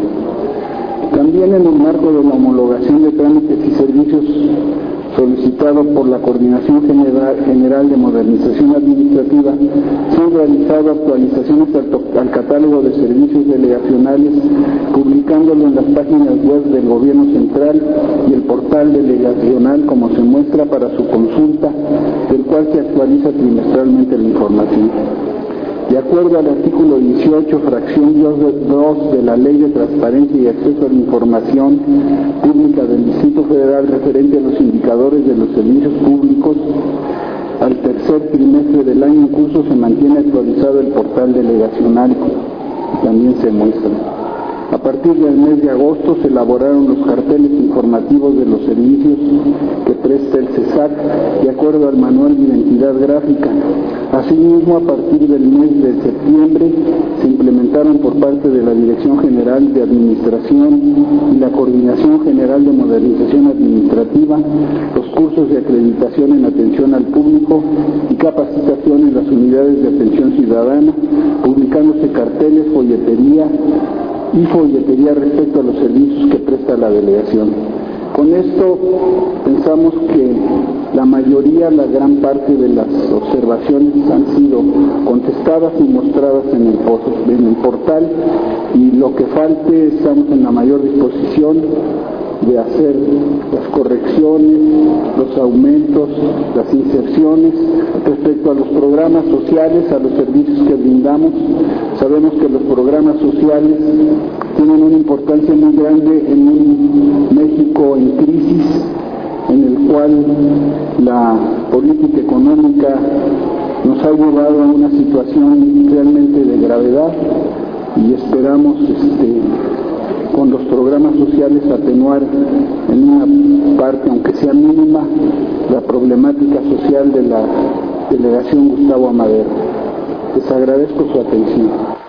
También en el marco de la homologación de trámites y servicios solicitado por la Coordinación General, General de Modernización Administrativa, se han realizado actualizaciones al, al catálogo de servicios delegacionales, publicándolo en las páginas web del Gobierno Central y el portal delegacional, como se muestra, para su consulta, del cual se actualiza trimestralmente la información. De acuerdo al artículo dieciocho, fracción dos de la Ley de Transparencia y Acceso a la Información Pública del Distrito Federal referente a los indicadores de los servicios públicos, al tercer trimestre del año en curso se mantiene actualizado el portal delegacional, también se muestra. A partir del mes de agosto se elaboraron los carteles informativos de los servicios que presta el C E S A C de acuerdo al manual de identidad gráfica. Asimismo, a partir del mes de septiembre se implementaron por parte de la Dirección General de Administración y la Coordinación General de Modernización Administrativa los cursos de acreditación en atención al público y capacitación en las unidades de atención ciudadana, publicándose carteles, folletería y folletería respecto a los servicios que presta la delegación. Con esto pensamos que la mayoría, la gran parte de las observaciones han sido contestadas y mostradas en el, en el portal, y lo que falte estamos en la mayor disposición de hacer las correcciones, los aumentos, las inserciones respecto a los programas sociales, a los servicios que brindamos. Sabemos que los programas sociales tienen una importancia muy grande en un México en crisis, en el cual la política económica nos ha llevado a una situación realmente de gravedad, y esperamos este, con los programas sociales atenuar en una parte, aunque sea mínima, la problemática social de la delegación Gustavo Amadero. Les agradezco su atención.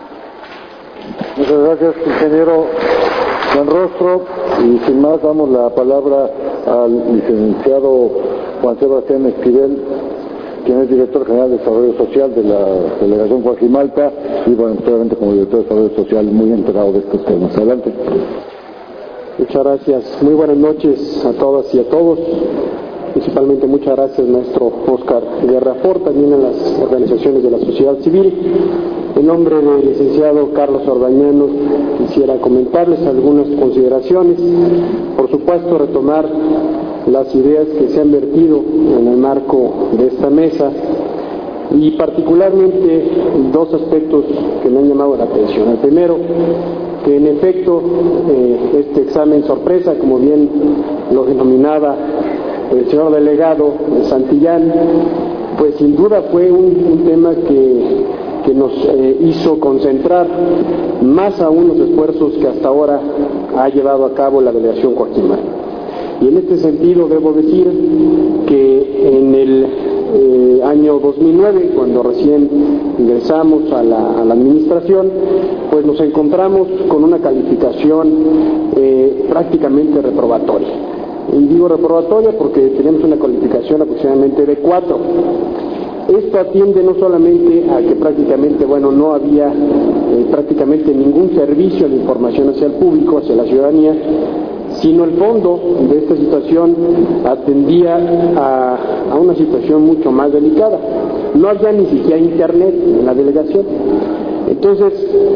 Muchas gracias, ingeniero Buenrostro, y sin más damos la palabra al licenciado Juan Sebastián Esquivel, quien es director general de Desarrollo Social de la Delegación Coajimalpa, y bueno, obviamente como director de Desarrollo Social muy enterado de estos temas. Adelante. Muchas gracias. Muy buenas noches a todas y a todos. Principalmente muchas gracias, maestro Óscar Guerra Fort, también a las organizaciones de la sociedad civil. En nombre del licenciado Carlos Ordañanos quisiera comentarles algunas consideraciones. Por supuesto, retomar las ideas que se han vertido en el marco de esta mesa, y particularmente dos aspectos que me han llamado la atención. El primero, que en efecto eh, este examen sorpresa, como bien lo denominaba el señor delegado Santillán, pues sin duda fue un, un tema que, que nos eh, hizo concentrar más aún los esfuerzos que hasta ahora ha llevado a cabo la delegación Coajimalpa. Y en este sentido debo decir que en el eh, año dos mil nueve, cuando recién ingresamos a la, a la administración, pues nos encontramos con una calificación eh, prácticamente reprobatoria. Y digo reprobatoria porque tenemos una calificación aproximadamente de cuatro. Esto atiende no solamente a que prácticamente, bueno, no había eh, prácticamente ningún servicio de información hacia el público, hacia la ciudadanía, sino el fondo de esta situación atendía a, a una situación mucho más delicada. No había ni siquiera internet en la delegación. Entonces,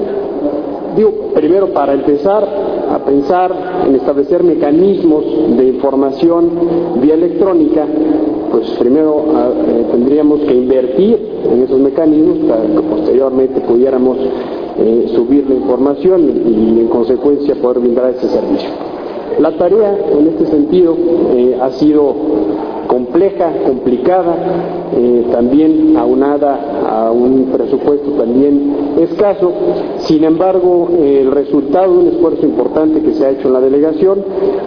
digo, primero para empezar a pensar en establecer mecanismos de información vía electrónica, pues primero eh, tendríamos que invertir en esos mecanismos para que posteriormente pudiéramos eh, subir la información y, y en consecuencia poder brindar ese servicio. La tarea en este sentido eh, ha sido compleja, complicada, eh, también aunada a un presupuesto también escaso. Sin embargo, eh, el resultado de un esfuerzo importante que se ha hecho en la delegación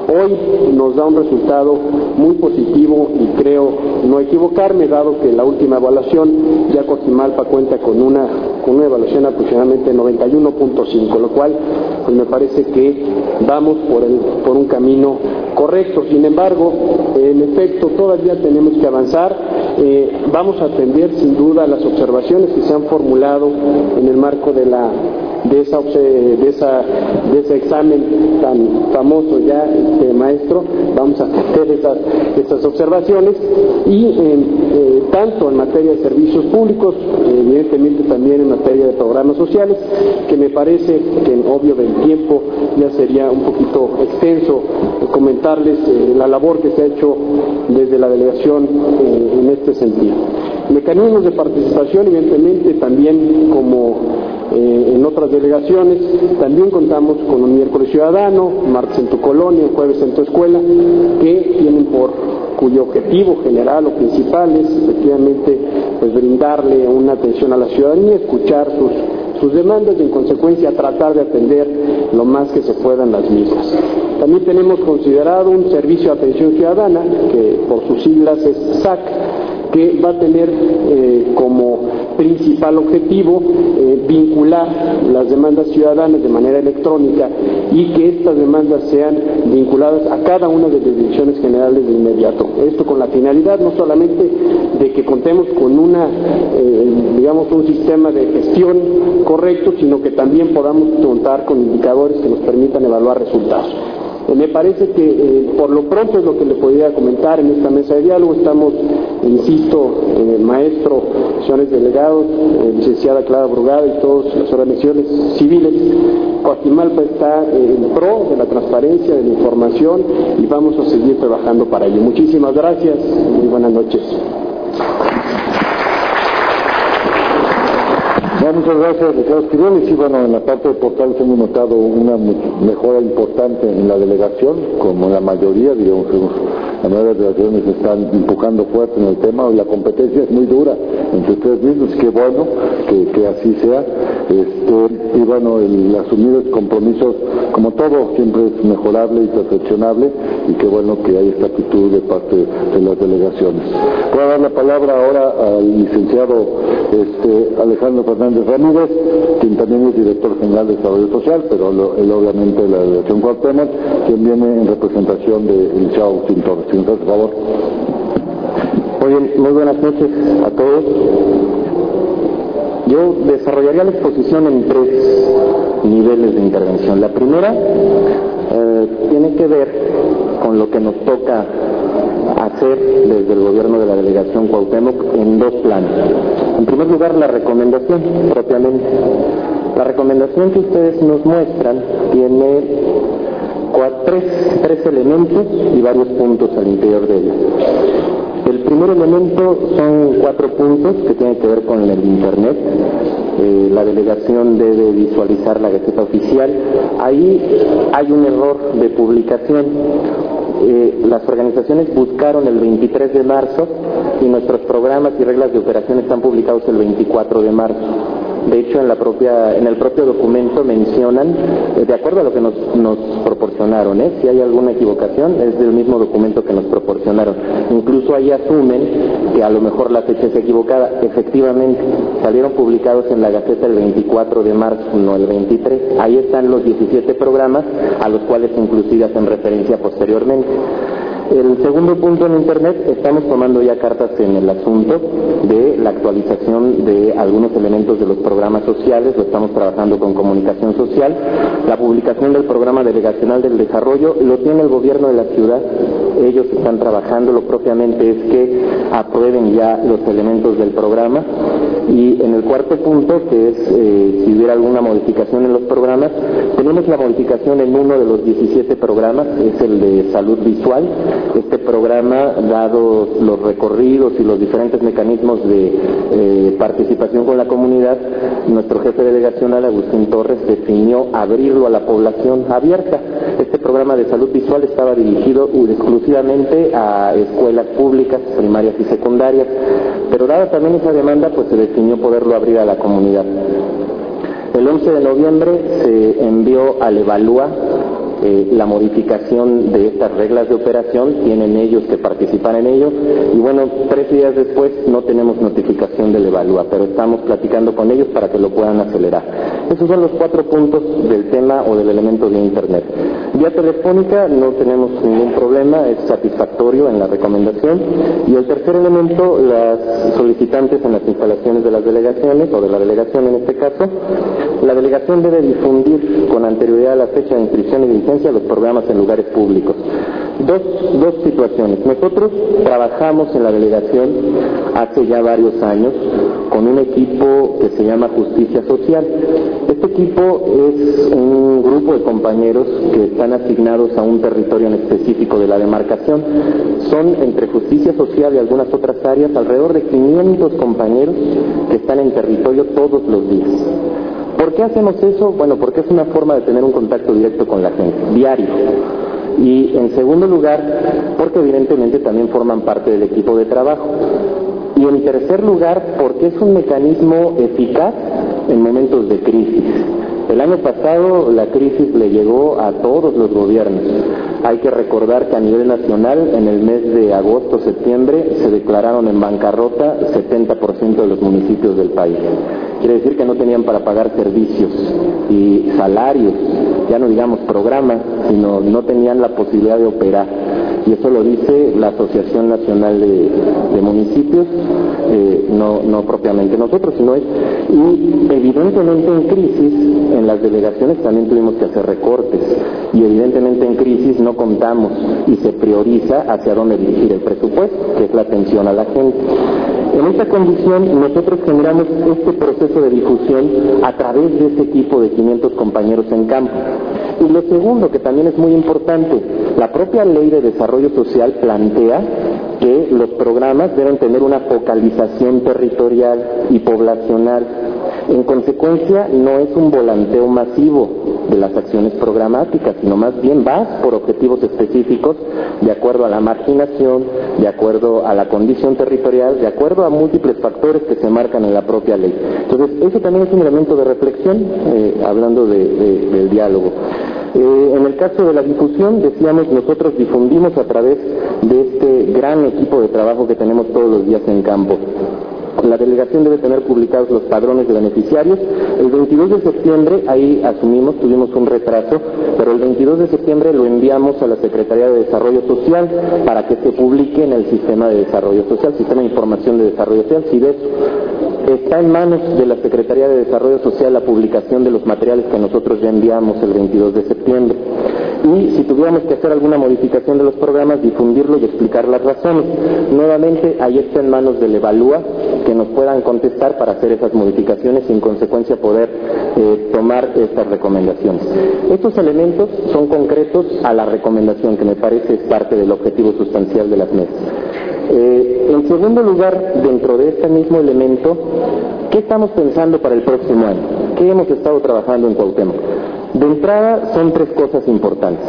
hoy nos da un resultado muy positivo y creo no equivocarme, dado que la última evaluación ya Coajimalpa cuenta con una con una evaluación aproximadamente noventa y uno punto cinco, lo cual pues me parece que vamos por el por un camino correcto. Sin embargo, en efecto, todavía tenemos que avanzar. Eh, vamos a atender sin duda las observaciones que se han formulado en el marco de la de esa de esa de ese examen tan famoso ya, este, maestro. Vamos a hacer esas esas observaciones y eh, eh, tanto en materia de servicios públicos, eh, evidentemente también en materia de programas sociales, que me parece que en obvio del tiempo ya sería un poquito extenso eh, comentarles eh, la labor que se ha hecho desde la delegación eh, en este sentido. Mecanismos de participación, evidentemente, también como Eh, en otras delegaciones, también contamos con un miércoles ciudadano, martes en tu colonia, jueves en tu escuela, que tienen por cuyo objetivo general o principal es efectivamente pues brindarle una atención a la ciudadanía, escuchar sus, sus demandas y en consecuencia tratar de atender lo más que se puedan las mismas. También tenemos considerado un servicio de atención ciudadana, que por sus siglas es S A C, que va a tener eh, como principal objetivo eh, vincular las demandas ciudadanas de manera electrónica y que estas demandas sean vinculadas a cada una de las direcciones generales de inmediato. Esto con la finalidad no solamente de que contemos con una, eh, digamos, un sistema de gestión correcto, sino que también podamos contar con indicadores que nos permitan evaluar resultados. Me parece que eh, por lo pronto es lo que le podría comentar en esta mesa de diálogo. Estamos, insisto, eh, maestro, señores delegados, eh, licenciada Clara Brugada y todas las organizaciones civiles. Coajimalpa está eh, en pro de la transparencia, de la información y vamos a seguir trabajando para ello. Muchísimas gracias y muy buenas noches. Bueno, muchas gracias, Ricardo Esquivel. Y sí, bueno, en la parte de portales hemos notado una mejora importante en la delegación, como en la mayoría, digamos que la mayoría de las delegaciones están empujando fuerte en el tema, y la competencia es muy dura entre ustedes mismos, qué bueno que, que así sea. Este, y bueno, el asumir compromisos, como todo, siempre es mejorable y perfeccionable, y qué bueno que hay esta actitud de parte de las delegaciones. Voy a dar la palabra ahora al licenciado este, Alejandro Fernández Ramírez, quien también es director general de Desarrollo Social, pero lo, él obviamente de la delegación Cuauhtémoc, quien viene en representación del licenciado Agustín Torres. Por favor. Muy bien, muy buenas noches a todos. Yo desarrollaría la exposición en tres niveles de intervención. La primera eh, tiene que ver con lo que nos toca hacer desde el gobierno de la delegación Cuauhtémoc en dos planos. En primer lugar, la recomendación propiamente. La recomendación que ustedes nos muestran tiene cuatro, tres, tres elementos y varios puntos al interior de ella. El primer elemento son cuatro puntos que tienen que ver con el Internet. Eh, la delegación debe visualizar la Gaceta Oficial. Ahí hay un error de publicación. Eh, las organizaciones buscaron el veintitrés de marzo y nuestros programas y reglas de operación están publicados el veinticuatro de marzo. De hecho, en la propia, en el propio documento mencionan, eh, de acuerdo a lo que nos, nos proporcionaron, ¿eh? si hay alguna equivocación, es del mismo documento que nos proporcionaron. Incluso ahí asumen que a lo mejor la fecha es equivocada. Efectivamente, salieron publicados en la Gaceta el veinticuatro de marzo, no el veintitrés. Ahí están los diecisiete programas, a los cuales inclusive hacen referencia posteriormente. El segundo punto en Internet, estamos tomando ya cartas en el asunto de la actualización de algunos elementos de los programas sociales, lo estamos trabajando con comunicación social. La publicación del programa delegacional del desarrollo lo tiene el gobierno de la ciudad, ellos están trabajando, lo propiamente es que aprueben ya los elementos del programa. Y en el cuarto punto, que es eh, si hubiera alguna modificación en los programas, tenemos la modificación en uno de los diecisiete programas, es el de salud visual. Este programa, dado los recorridos y los diferentes mecanismos de eh, participación con la comunidad, nuestro jefe delegacional, Agustín Torres, definió abrirlo a la población abierta. Este programa de salud visual estaba dirigido exclusivamente a escuelas públicas, primarias y secundarias, pero dada también esa demanda, pues se definió poderlo abrir a la comunidad. El once de noviembre se envió al Evalúa eh, la modificación de estas reglas de operación, tienen ellos que participar en ello, y bueno, tres días después no tenemos notificación del Evalúa, pero estamos platicando con ellos para que lo puedan acelerar. Esos son los cuatro puntos del tema o del elemento de Internet. Vía telefónica no tenemos ningún problema, es satisfactorio en la recomendación. Y el tercer elemento, las solicitantes en las instalaciones de las delegaciones, o de la delegación en este caso, la delegación debe difundir con anterioridad a la fecha de inscripción y vigencia los programas en lugares públicos. Dos, dos situaciones. Nosotros trabajamos en la delegación hace ya varios años con un equipo que se llama Justicia Social. Este equipo es un grupo de compañeros que están asignados a un territorio en específico de la demarcación. Son entre Justicia Social y algunas otras áreas alrededor de quinientos compañeros que están en territorio todos los días. ¿Por qué hacemos eso? Bueno, porque es una forma de tener un contacto directo con la gente, diario. Y en segundo lugar, porque evidentemente también forman parte del equipo de trabajo. Y en tercer lugar, porque es un mecanismo eficaz en momentos de crisis. El año pasado la crisis le llegó a todos los gobiernos. Hay que recordar que a nivel nacional, en el mes de agosto-septiembre, se declararon en bancarrota setenta por ciento de los municipios del país. Quiere decir que no tenían para pagar servicios y salarios, ya no digamos programas, sino no tenían la posibilidad de operar. Y eso lo dice la Asociación Nacional de, de Municipios, eh, no, no propiamente nosotros, sino es. Y evidentemente en crisis, en las delegaciones también tuvimos que hacer recortes. Y evidentemente en crisis no contamos y se prioriza hacia dónde dirigir el presupuesto, que es la atención a la gente. En esta condición nosotros generamos este proceso de difusión a través de este equipo de quinientos compañeros en campo. Y lo segundo, que también es muy importante, la propia Ley de Desarrollo Social plantea que los programas deben tener una focalización territorial y poblacional. En consecuencia, no es un volanteo masivo de las acciones programáticas, sino más bien va por objetivos específicos de acuerdo a la marginación, de acuerdo a la condición territorial, de acuerdo a múltiples factores que se marcan en la propia ley. Entonces, eso también es un elemento de reflexión, eh, hablando de, de, del diálogo. Eh, en el caso de la difusión, decíamos, nosotros difundimos a través de este gran equipo de trabajo que tenemos todos los días en campo. La delegación debe tener publicados los padrones de beneficiarios. El veintidós de septiembre, ahí asumimos, tuvimos un retraso, pero el veintidós de septiembre lo enviamos a la Secretaría de Desarrollo Social para que se publique en el Sistema de Desarrollo Social, Sistema de Información de Desarrollo Social, SIDES. Está en manos de la Secretaría de Desarrollo Social la publicación de los materiales que nosotros ya enviamos el veintidós de septiembre. Y si tuviéramos que hacer alguna modificación de los programas, difundirlo y explicar las razones. Nuevamente, ahí está en manos del Evalúa que nos puedan contestar para hacer esas modificaciones y en consecuencia poder eh, tomar estas recomendaciones. Estos elementos son concretos a la recomendación, que me parece es parte del objetivo sustancial de las mesas. Eh, en segundo lugar, dentro de este mismo elemento, ¿qué estamos pensando para el próximo año? ¿Qué hemos estado trabajando en Cuauhtémoc? De entrada, son tres cosas importantes.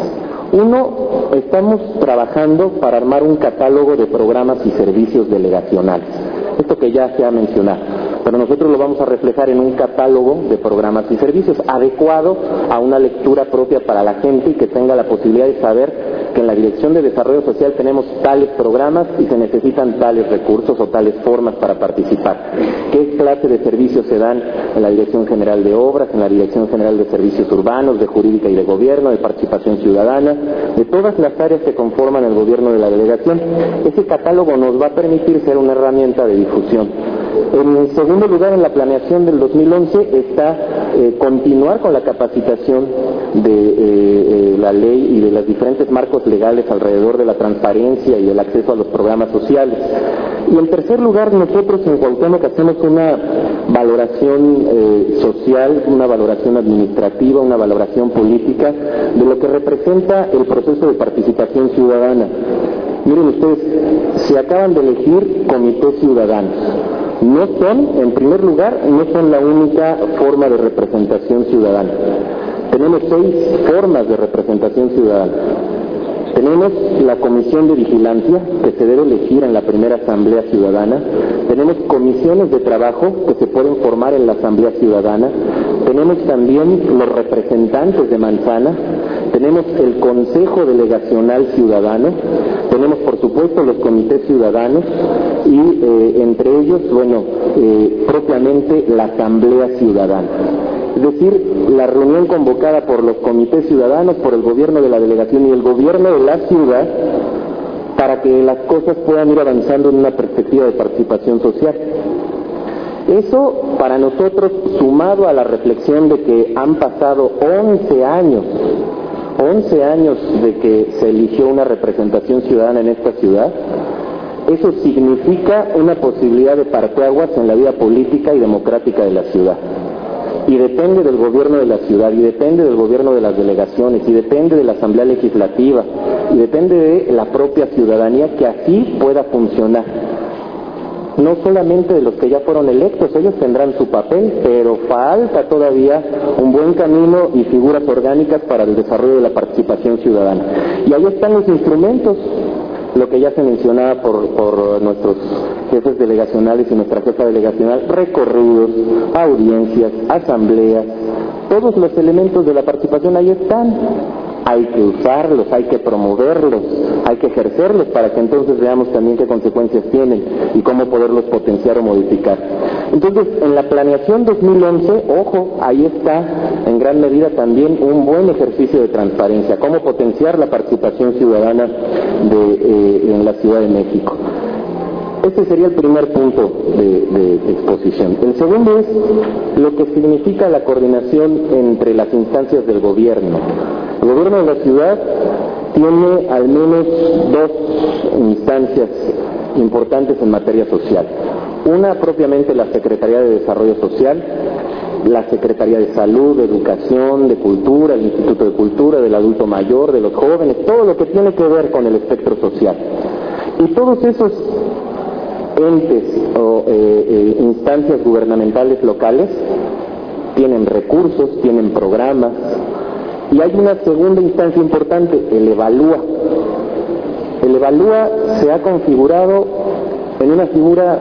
Uno, estamos trabajando para armar un catálogo de programas y servicios delegacionales. Esto que ya se ha mencionado. Pero nosotros lo vamos a reflejar en un catálogo de programas y servicios adecuado a una lectura propia para la gente y que tenga la posibilidad de saber que en la Dirección de Desarrollo Social tenemos tales programas y se necesitan tales recursos o tales formas para participar. ¿Qué clase de servicios se dan en la Dirección General de Obras, en la Dirección General de Servicios Urbanos, de Jurídica y de Gobierno, de Participación Ciudadana, de todas las áreas que conforman el gobierno de la delegación? Ese catálogo nos va a permitir ser una herramienta de difusión. En segundo lugar, en la planeación del dos mil once está eh, continuar con la capacitación de eh, eh, la ley y de los diferentes marcos legales alrededor de la transparencia y el acceso a los programas sociales. Y en tercer lugar, nosotros en Cuauhtémoc hacemos una valoración eh, social, una valoración administrativa, una valoración política de lo que representa el proceso de participación ciudadana. Miren ustedes, se acaban de elegir comités ciudadanos. No son, en primer lugar, no son la única forma de representación ciudadana. Tenemos seis formas de representación ciudadana. Tenemos la comisión de vigilancia, que se debe elegir en la primera asamblea ciudadana. Tenemos comisiones de trabajo que se pueden formar en la asamblea ciudadana. Tenemos también los representantes de manzana. Tenemos el consejo delegacional ciudadano. Tenemos, por supuesto, los comités ciudadanos y eh, entre ellos, bueno, eh, propiamente la asamblea ciudadana. Es decir, la reunión convocada por los comités ciudadanos, por el gobierno de la delegación y el gobierno de la ciudad, para que las cosas puedan ir avanzando en una perspectiva de participación social. Eso, para nosotros, sumado a la reflexión de que han pasado once años, once años de que se eligió una representación ciudadana en esta ciudad, eso significa una posibilidad de parteaguas en la vida política y democrática de la ciudad. Y depende del gobierno de la ciudad, y depende del gobierno de las delegaciones, y depende de la Asamblea Legislativa, y depende de la propia ciudadanía que así pueda funcionar. No solamente de los que ya fueron electos, ellos tendrán su papel, pero falta todavía un buen camino y figuras orgánicas para el desarrollo de la participación ciudadana. Y ahí están los instrumentos, lo que ya se mencionaba por, por nuestros jefes delegacionales y nuestra jefa delegacional: recorridos, audiencias, asambleas, todos los elementos de la participación ahí están. Hay que usarlos, hay que promoverlos, hay que ejercerlos para que entonces veamos también qué consecuencias tienen y cómo poderlos potenciar o modificar. Entonces, en la planeación dos mil once, ojo, ahí está en gran medida también un buen ejercicio de transparencia, cómo potenciar la participación ciudadana de, eh, en la Ciudad de México. Este sería el primer punto de, de exposición. El segundo es lo que significa la coordinación entre las instancias del gobierno. El gobierno de la ciudad tiene al menos dos instancias importantes en materia social. Una, propiamente, la Secretaría de Desarrollo Social, la Secretaría de Salud, de Educación, de Cultura, el Instituto de Cultura, del Adulto Mayor, de los jóvenes, todo lo que tiene que ver con el espectro social. Y todos esos entes o eh, eh, instancias gubernamentales locales tienen recursos, tienen programas. Y hay una segunda instancia importante, el Evalúa. El Evalúa se ha configurado en una figura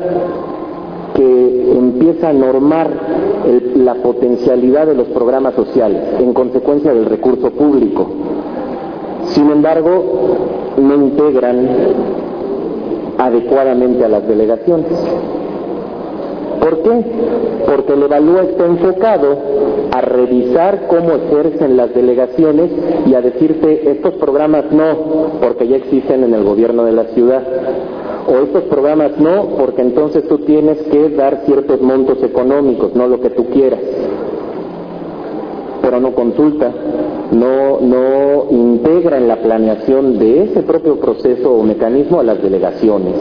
que empieza a normar el, la potencialidad de los programas sociales en consecuencia del recurso público. Sin embargo, no integran adecuadamente a las delegaciones. ¿Por qué? Porque el Evalúa está enfocado a revisar cómo ejercen las delegaciones y a decirte: estos programas no, porque ya existen en el gobierno de la ciudad, o estos programas no, porque entonces tú tienes que dar ciertos montos económicos, no lo que tú quieras. Pero no consulta, no, no integra en la planeación de ese propio proceso o mecanismo a las delegaciones.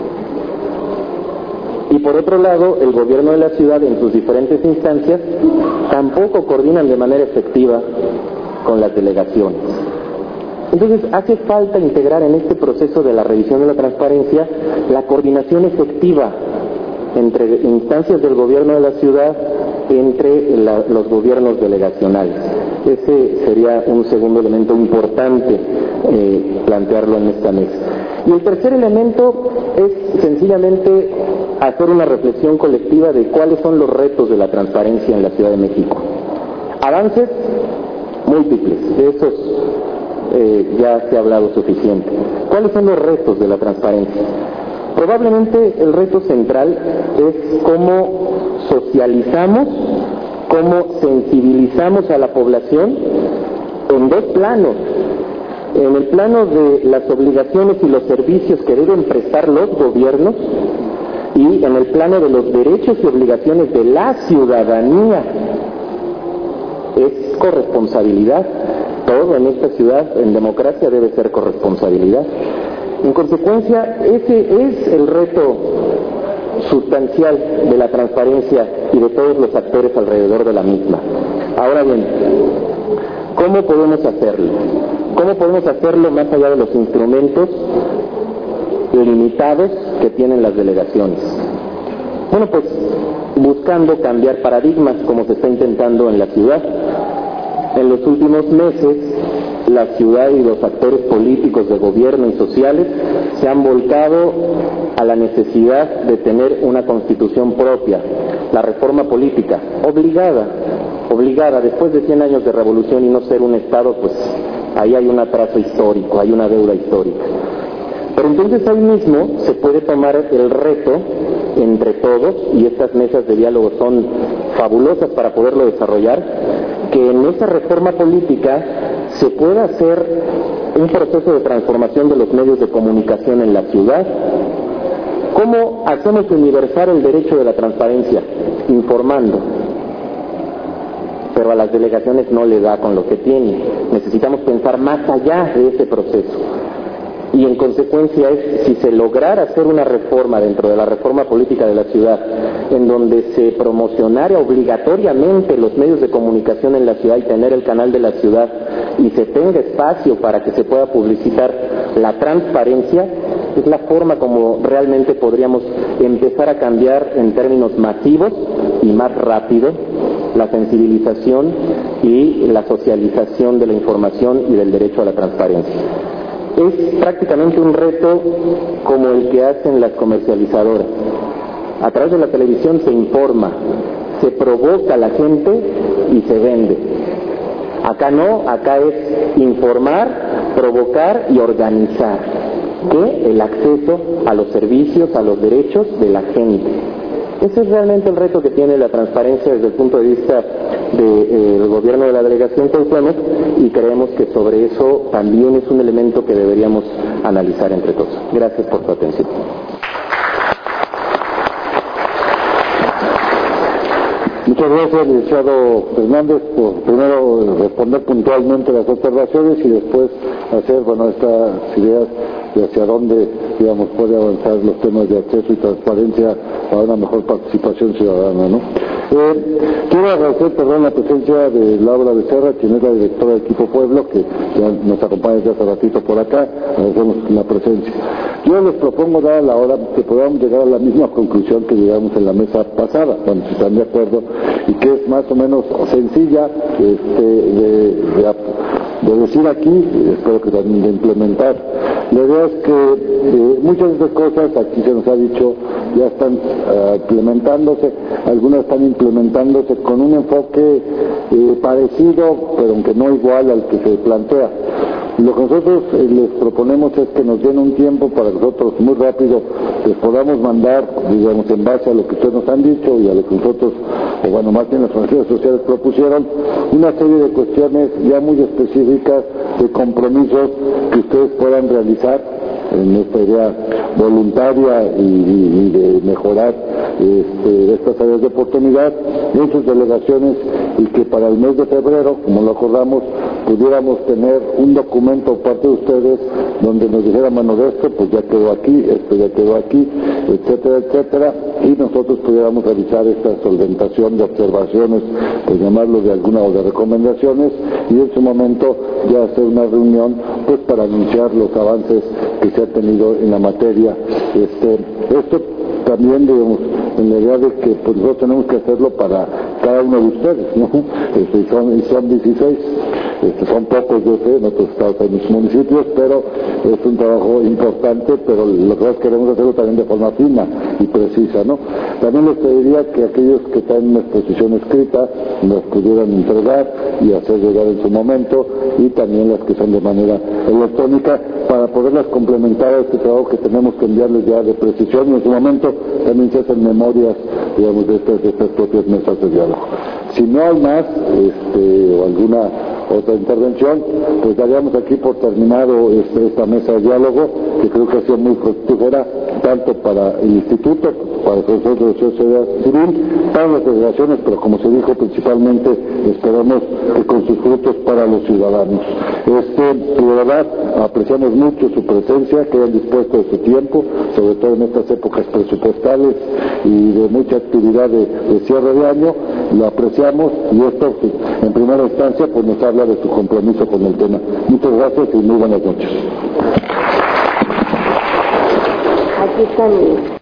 Y por otro lado, el gobierno de la ciudad en sus diferentes instancias tampoco coordinan de manera efectiva con las delegaciones. Entonces, hace falta integrar en este proceso de la revisión de la transparencia la coordinación efectiva entre instancias del gobierno de la ciudad, entre la, los gobiernos delegacionales. Ese sería un segundo elemento importante eh, plantearlo en esta mesa. Y el tercer elemento es sencillamente hacer una reflexión colectiva de cuáles son los retos de la transparencia en la Ciudad de México. Avances múltiples, de esos eh, ya se ha hablado suficiente. ¿Cuáles son los retos de la transparencia? Probablemente el reto central es cómo socializamos, cómo sensibilizamos a la población en dos planos. En el plano de las obligaciones y los servicios que deben prestar los gobiernos y en el plano de los derechos y obligaciones de la ciudadanía. Es corresponsabilidad. Todo en esta ciudad, en democracia, debe ser corresponsabilidad. En consecuencia, ese es el reto sustancial de la transparencia y de todos los actores alrededor de la misma. Ahora bien, ¿cómo podemos hacerlo? ¿Cómo podemos hacerlo más allá de los instrumentos limitados que tienen las delegaciones? Bueno, pues buscando cambiar paradigmas como se está intentando en la ciudad. En los últimos meses, la ciudad y los actores políticos de gobierno y sociales se han volcado a la necesidad de tener una constitución propia, la reforma política, obligada, obligada, después de cien años de revolución y no ser un Estado, pues ahí hay un atraso histórico, hay una deuda histórica. Pero entonces ahí mismo se puede tomar el reto entre todos, y estas mesas de diálogo son fabulosas para poderlo desarrollar, que en esa reforma política se pueda hacer un proceso de transformación de los medios de comunicación en la ciudad. ¿Cómo hacemos universal el derecho de la transparencia? Informando. Pero a las delegaciones no le da con lo que tiene. Necesitamos pensar más allá de ese proceso. Y en consecuencia es, si se lograra hacer una reforma dentro de la reforma política de la ciudad, en donde se promocionara obligatoriamente los medios de comunicación en la ciudad y tener el canal de la ciudad, y se tenga espacio para que se pueda publicitar la transparencia, es la forma como realmente podríamos empezar a cambiar en términos masivos y más rápido la sensibilización y la socialización de la información y del derecho a la transparencia. Es prácticamente un reto como el que hacen las comercializadoras. A través de la televisión se informa, se provoca a la gente y se vende. Acá no, acá es informar, provocar y organizar, que el acceso a los servicios, a los derechos de la gente. Ese es realmente el reto que tiene la transparencia desde el punto de vista del gobierno de la delegación Cuauhtémoc, y creemos que sobre eso también es un elemento que deberíamos analizar entre todos. Gracias por tu atención. Muchas gracias, licenciado Fernández, por primero responder puntualmente las observaciones y después hacer, bueno, estas ideas de hacia dónde, digamos, puede avanzar los temas de acceso y transparencia para una mejor participación ciudadana, ¿no? Eh, quiero agradecer, perdón, la presencia de Laura Becerra, quien es la directora del Equipo Pueblo, que ya nos acompaña desde hace ratito por acá. Agradecemos la presencia. Yo les propongo, dada la hora, que podamos llegar a la misma conclusión que llegamos en la mesa pasada, cuando si están de acuerdo, y que es más o menos sencilla este, de, de, de decir aquí, espero que también de implementar. La idea es que eh, muchas de estas cosas, aquí se nos ha dicho, ya están uh, implementándose, algunas están implementándose con un enfoque eh, parecido, pero aunque no igual al que se plantea. Lo que nosotros eh, les proponemos es que nos den un tiempo para que nosotros muy rápido les podamos mandar, digamos, en base a lo que ustedes nos han dicho y a lo que nosotros, o bueno, más bien las organizaciones sociales propusieron, una serie de cuestiones ya muy específicas de compromisos que ustedes puedan realizar en esta idea voluntaria y, y, y de mejorar este, estas áreas de oportunidad en sus delegaciones, y que para el mes de febrero, como lo acordamos, pudiéramos tener un documento por parte de ustedes donde nos dijeran, bueno, de esto pues ya quedó aquí, esto ya quedó aquí, etcétera, etcétera, y nosotros pudiéramos realizar esta solventación de observaciones, pues llamarlo de alguna o de recomendaciones, y en su momento ya hacer una reunión pues para anunciar los avances que se ha tenido en la materia. Este, esto también, digamos, en la idea de que pues, nosotros tenemos que hacerlo para cada uno de ustedes, ¿no? Este, y, son, y son dieciséis. Este, son pocos, yo sé, en otros estados hay muchos municipios, pero es un trabajo importante, pero lo que queremos hacerlo también de forma fina y precisa, ¿no? También les pediría que aquellos que están en una exposición escrita nos pudieran entregar y hacer llegar en su momento, y también las que son de manera electrónica, para poderlas complementar a este trabajo que tenemos que enviarles ya de precisión, y en su momento también se hacen memorias, digamos, de estas, de estas propias mesas de diálogo. Si no hay más, este, o alguna otra intervención, pues daríamos aquí por terminado este, esta mesa de diálogo, que creo que ha sido muy fructífera, tanto para el Instituto, para el Consejo de Sociedad Civil, para las federaciones, pero como se dijo, principalmente esperamos que con sus frutos para los ciudadanos. Este, de verdad, apreciamos mucho su presencia, que hayan dispuesto de su tiempo, sobre todo en estas épocas presupuestales y de mucha actividad de, de cierre de año, lo apreciamos, y esto, en primera instancia, pues nos habla de su compromiso con el tema. Muchas gracias y muy buenas noches. Aquí está mi...